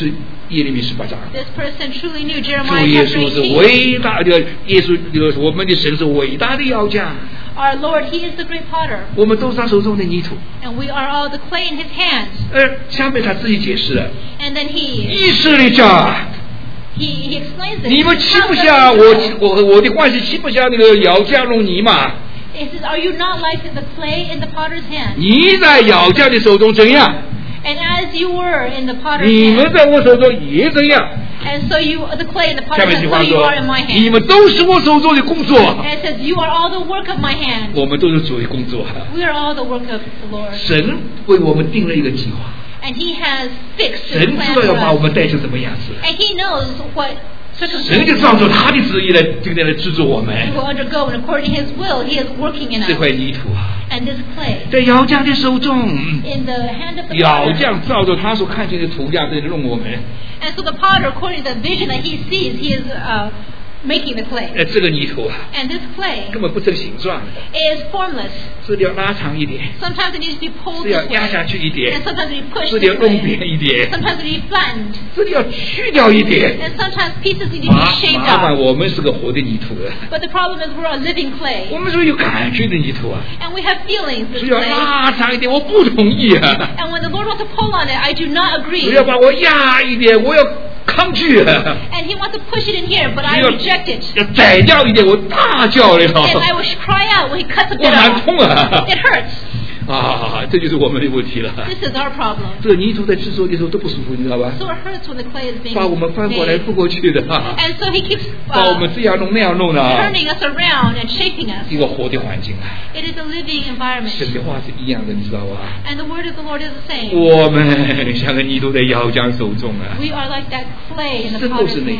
耶利米十八章。 This person truly knew 主 Jeremiah 耶 chapter 稣是 eighteen. 伟大的，耶稣这个我们的神是伟大的窑匠， Our Lord, He is the great potter, 我们都是他手中的泥土。 and we are all the clay in His hands. 而下面他自己解释了， And then He 以色列家， He, he explains it. 你 He 们 says, 欺 "How 不 does 下 it 我 go?" 我和我的关系，欺不下那个窑匠用泥嘛？ He says, "Are you not like the clay in the potter's hand? 你在窑匠的手中怎样， And as you were in the potter's 你们 hand, 在我手中也怎样。 and so you, the clay in the 下 potter's 面这句 hand, 话 so you 说 are in my， 你 hand." 们都是我手中的工作， And it says, "You are all the work of my hand." 我们都是主的工作。 We are all the work of the Lord. 神为我们定了一个计划， And He has fixed 神 His 知 plan 道要 for 把我 us. 们带成什么样子， And He knows what 神 circumstances 就照着他的旨意来今天来制作我们 we will undergo, and according to His will, He is working in 这 us. 块泥土啊， And this clay 在窑匠的手中， in the hand of the 窑 potter. 匠照着他所看见的图样在弄我们。 And so the potter, according to the vision that he sees, he is uh, making the clay. 哎，这个泥土啊， And this clay 根本不成形状的， is formless. 是要拉长一点， Sometimes it needs to be pulled 是要 this 压 way, 下去一 and 点， sometimes it be pushed 是 this 要弄 way. 扁一点， Sometimes it be flattened, 是要去掉一点。 and sometimes pieces need to 麻 be shaved 麻烦， off. 我们是个活的泥土啊， But the problem is we're a living 我 clay, 们是有感觉的泥土啊， and we have feelings. This 是要 clay. 拉长一点，我不同意啊， And when the Lord wants to pull on it, I do not 是 agree. 要把我压一点，我要抗拒啊， And He wants to push it in here, but I 要 reject it. 要宰掉一点，我大叫了， And I will cry out when He cuts a 我 bit 喊 off. 痛啊 It hurts. 啊，这就是我们的问题了。 This is our problem. 这个泥土在制作的时候都不舒服，你知道吧？ So it hurts when the clay is being 把我们翻过来 made. 覆过去的，啊 And so He keeps 把我 uh, 们这样弄那样弄的啊， turning us around and shaping us. 一个活的环境啊。 It is a living environment. 神的话是一样的，你知道吧？ And the word of the Lord is the same. 我们像个泥土在窑匠手中啊， We are like that clay 一 in the 生都 potter's 是那样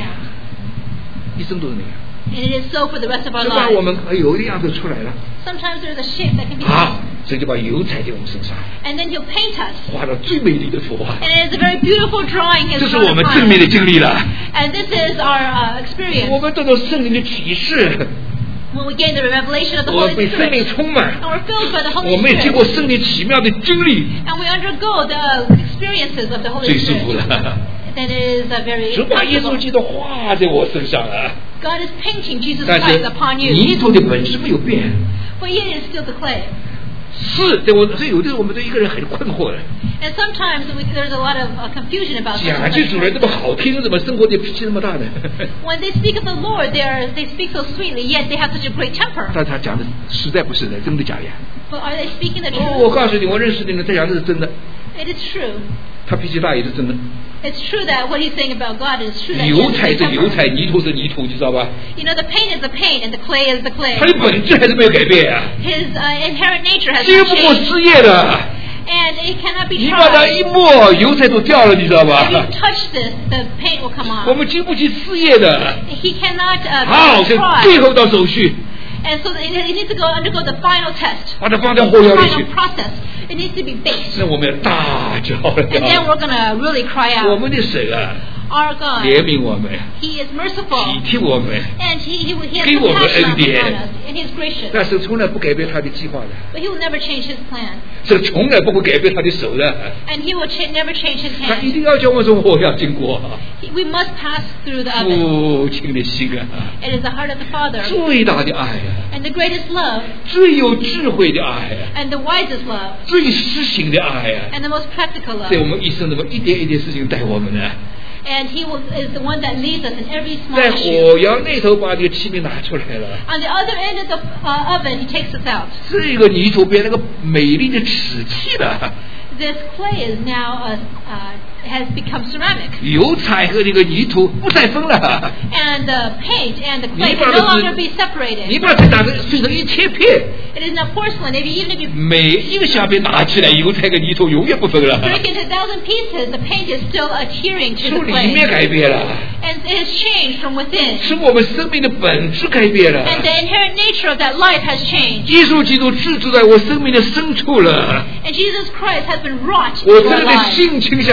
hand.， 一生都是那样。 And it is so for the rest of our 就把我 lives. 们有的样子出来了， Sometimes there's a shape that can be 好，神就把油彩在我们身上， and then He'll paint us. 画了最美丽的图画。 And it is a very beautiful drawing He 这 has 是 drawn 我们 upon 正面的 us. 经历了。 And this is our uh, 我 experience 们得到圣灵的启示， when we gain the revelation of the 我 Holy 们被圣灵 Spirit. 充满， And we're filled by the 我 Holy 们也经过 Spirit. 圣灵奇妙的经历， And we undergo the experiences of the Holy 最舒服 Spirit. 了。 That is a very 主把耶稣 comfortable. 基督画在我身上了， God is painting Jesus 但 Christ 是 upon you. 泥土的本质没有变。 But yet it is still the clay. 是，对我，所以有的时候我们对一个人很困惑的， And sometimes we, there's a lot of uh, confusion about 讲 such 句 a 主人这么好听，怎么生活的脾气那么大呢？ When they speak of the Lord, they are they speak so sweetly, yet they have such a great temper. 但他讲的实在不是的，真的假的呀？ But are they speaking the 哦，我 truth? 告诉你，我认识的人，他讲的是真的， It is true. 他脾气大也是真的。 It's true that what he's saying about God is true. That he 油 has a 彩 great 是油 temper. 彩，泥土是泥土，你知道吧？ You know, the paint is the paint, and the clay is the clay. 它的本质还是没有改变啊， His uh, inherent nature has 经 not 不过 changed, 试验的。 and it cannot be 你把它 tried. 一抹，油彩都掉了，你知道 If 吧？ you touch this, the paint will come 我 off. 们经不起试验的， He cannot uh, 好， be 是 tried. 最后道手续， And so it, it needs to go undergo the final test, 把它放到 the 火窑里去 final。process. It needs to be baked. 那我们要大叫 And then 了。 we're going to really cry 我 out. 们的神啊， Our God, 怜悯我们， He is 体 merciful, 贴我们， and He, he, he has 给我们 compassion 恩典。 upon us, and He is gracious. 但是从来不改变他的计划的， But He will never change His plan, 这从来不会改变他的手的。 and He will cha- never change His 他一 hand. 定要叫我说我要经过 He- We must pass through the oven. 父亲的心啊， It is the heart of the Father, 最大的爱啊， and the greatest love, 最有智慧的爱啊， and the wisest love, 最实行的爱啊， and the most practical 在我 love. 们一生怎么一点一点事情带我们呢？ And He will, is the one that leads us in every small 在 issue. 火窑那头把这个器皿拿出来了， On the other end of the uh, oven, He takes us out. 这个泥土变成个美丽的瓷器了， This clay is now uh, uh, has become ceramic, 油彩和这个泥土不再分了， and the paint and the clay 你 can 把 no 它 longer 是 be separated. 你把它打成碎成一千片， It is not porcelain. If you, even if you 每一个下边拿起来，油彩跟泥土永远不分了， break into a thousand pieces, the paint is still adhering to 从 the 里面 clay, 改变了， and it has changed from within. 是我们生命的本质改变了。 And the inherent nature of that life has changed. 耶稣基督制住在我生命的深处了， And Jesus Christ has been wrought 我 into 真 our 的 lives. 心倾向耶稣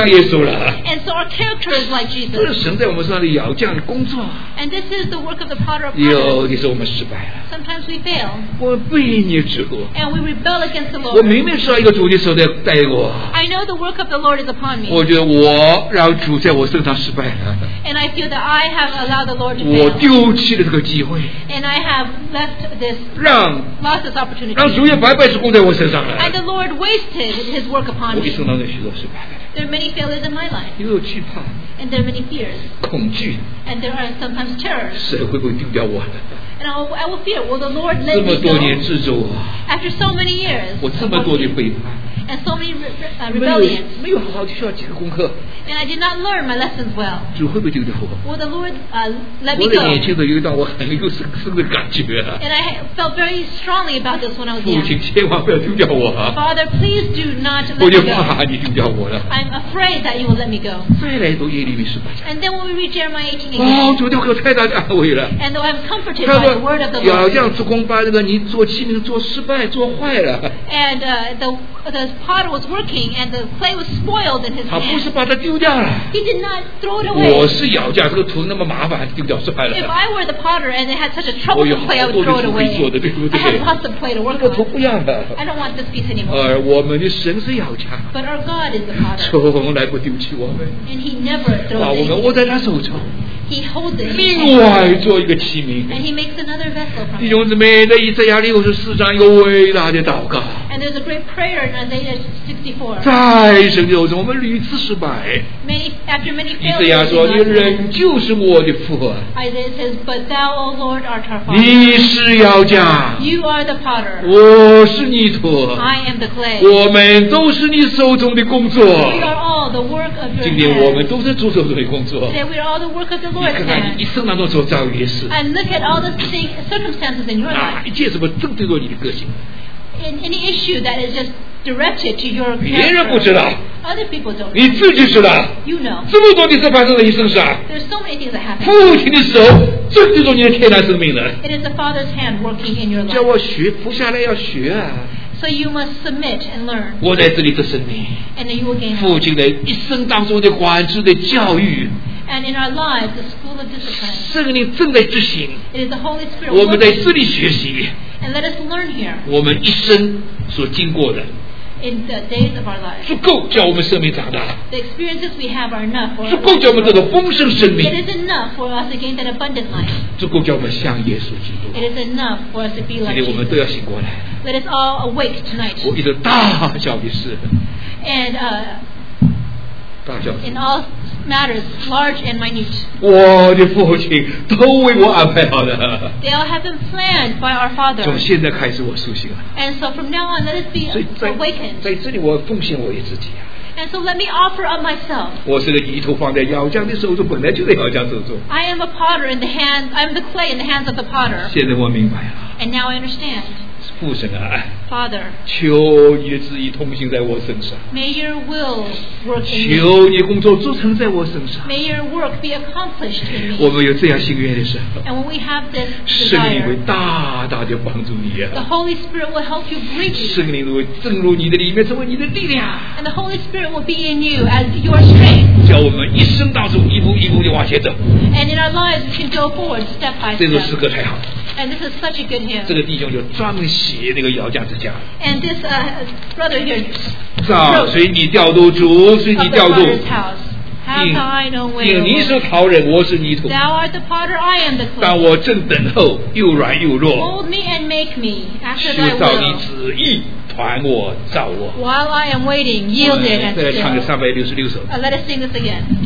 了。 And so our character is like 这是 Jesus. 神在我们身上的窑匠的工作。 And this is the work of the potter of 有 potters. 的时候我们失败了， Sometimes we fail. 我背逆主， And we rebel against the 我 Lord. 明明知道一个主的手在带我， I know the work of the Lord is upon me. 我觉得我让主在我身上失败了， And I feel that I have allowed the Lord to 我 fail. 丢弃了这个机会， And I have left this, 让 lost this opportunity. 让主也白白是供在我身上了。 And the Lord wasted his work upon 我一 me. 生当中许多失败， There are many failures in my life. 也有惧怕、 And there are many fears. 恐惧， And there are sometimes terrors. 神会不会丢掉我呢？ And I will, I will fear, will the Lord 这 let 么 me 多年 go? 制着我， After so many years 我这 of 么多的 working 背叛， and so many re- uh, 没有 rebellions, 没有好好去学几个功课， and I did not learn my lessons well, 主会不会丢掉我？ will the Lord uh, let me 我的年 go? 轻的有一段我很有深深的感觉， And I felt very strongly about this when I was 父亲 young. 千万不要丢掉我， Father, please do not 我 let 就 me go. 怕你丢掉我了。 I'm afraid that you will let me go. 再来读耶利米十八章， And then when we read Jeremiah eighteen 哦， again, 主就给我太大的安慰了。 and though I'm comforted 他 by the word of the 说：“要 Lord, 这样做工，把这个你做器皿做失败、做坏了。 and uh, the the potter was working, and the clay was spoiled in his 他不是 hand. 把它丢掉了。 He did not throw it 我 away. 是窑匠，这个图那么麻烦，丢掉失败 If 了。 I were the potter and they had such a 我有 troublesome 好 clay, I 多 would 的 throw it 图可以做 away. 的，对不 I 对？ have lots of clay to 这 work 个图 on. 不一样的。 I don't want this piece anymore. 而我们的神是窑匠， But our God is the potter, 从来不丢弃我们， and He never 把 throws 我们 it. 握在他手中， He holds it, in his 另 hand, 外做一个器皿。 and He makes another vessel from 弟 it. 兄姊妹，在以赛亚六十四章一个伟大的祷告， And there's a great prayer in Isaiah sixty-four. 在神手中我们屡次失败。 Many after many 以赛亚 failures, 说：“ in 你 God's 仍 hand, 旧是我的父， Isaiah says, "But Thou, O Lord, art our Father. 你是窑匠， You are the potter. 我是泥土， I am the clay. 我们都是你手中的工作。 We are all the work of your 今天我们 hands. 都是主手中的工作。 Today we are all the work of the 你 Lord's 看看你一 hands. 生当中所遭遇的事， And look at all the thing, circumstances in your 哪 life. 一件什么针对着你的个性， In any issue that is just directed to your 别人不知 character. 道， Other people don't 你 know. 自己知道。 You know. 这么多的事发生在你身上， There's so many things that happen. 父亲的手针对着你的天然生命了。 It is the Father's hand working in your 叫 life. 我学，服下来要学啊！ So you must submit and learn, 我在这里的生命， and then you will gain 父 life. 亲的一生当中的管制的教育， And in our lives, the school of discipline, 圣灵正在执行， it is the Holy Spirit 我们在 working. 这里学习， And let us learn here 我们一生所经过的， in the days of our lives. 足够叫我们生命长大， The experiences we have are enough for 足 our 够叫我们得 lives. 到丰盛生 It 命， is enough for us to gain that abundant life. 足够叫我们像耶稣基督。 It is enough for us to be 今 like 天我们都要 Jesus. 醒过来。 Let us all awake tonight. 我一直大小的事， And uh, 大小事 in，all matters, large and minute. 我的父亲都为我安排好的。 They all have been planned by our Father. 从现在开始，我苏醒了。 And so from now on, let us be 所以在 awakened. 在这里，我奉献我自己啊！ And so let me offer up myself. 我是个泥土放在窑匠的手中，本来就在窑匠手中。 I am a potter in the hands, I am the clay in the hands of the potter. 现在我明白了， And now I understand. 父神啊， Father, 求你的旨意通行在我身上， may your will work in me. 求你的工作做成在我身上。 May your work be accomplished in 我 me. 们有这样心愿的时候， And when we have this 圣灵会 desire, 大大的帮助你 the 啊！ Holy Spirit will help you greatly. 圣灵会正入你的里面，成为你的力量， And the Holy Spirit will be in you as your strength. 叫我们一生当中一步一步的往前走。 And in our lives, we can go forward step by 这首诗 step. 歌太好， And this is such a good 这 hymn. 个弟兄就专门写那个窑匠之家。 And this uh, brother here 照 wrote 随你调度，主随 of 你 the 调度。 potter's house. How 因 I know where 因你 to 是 look. 陶人，我是泥土。 Thou art the potter, I am the 当 clay. 我正等候，又软又弱， Mold me and make me after 求 thy 照你 will. 旨意，团我造我。 While I am waiting, yield it 再来 and 唱个 still. 三百六十六首。 Uh, let us sing this again.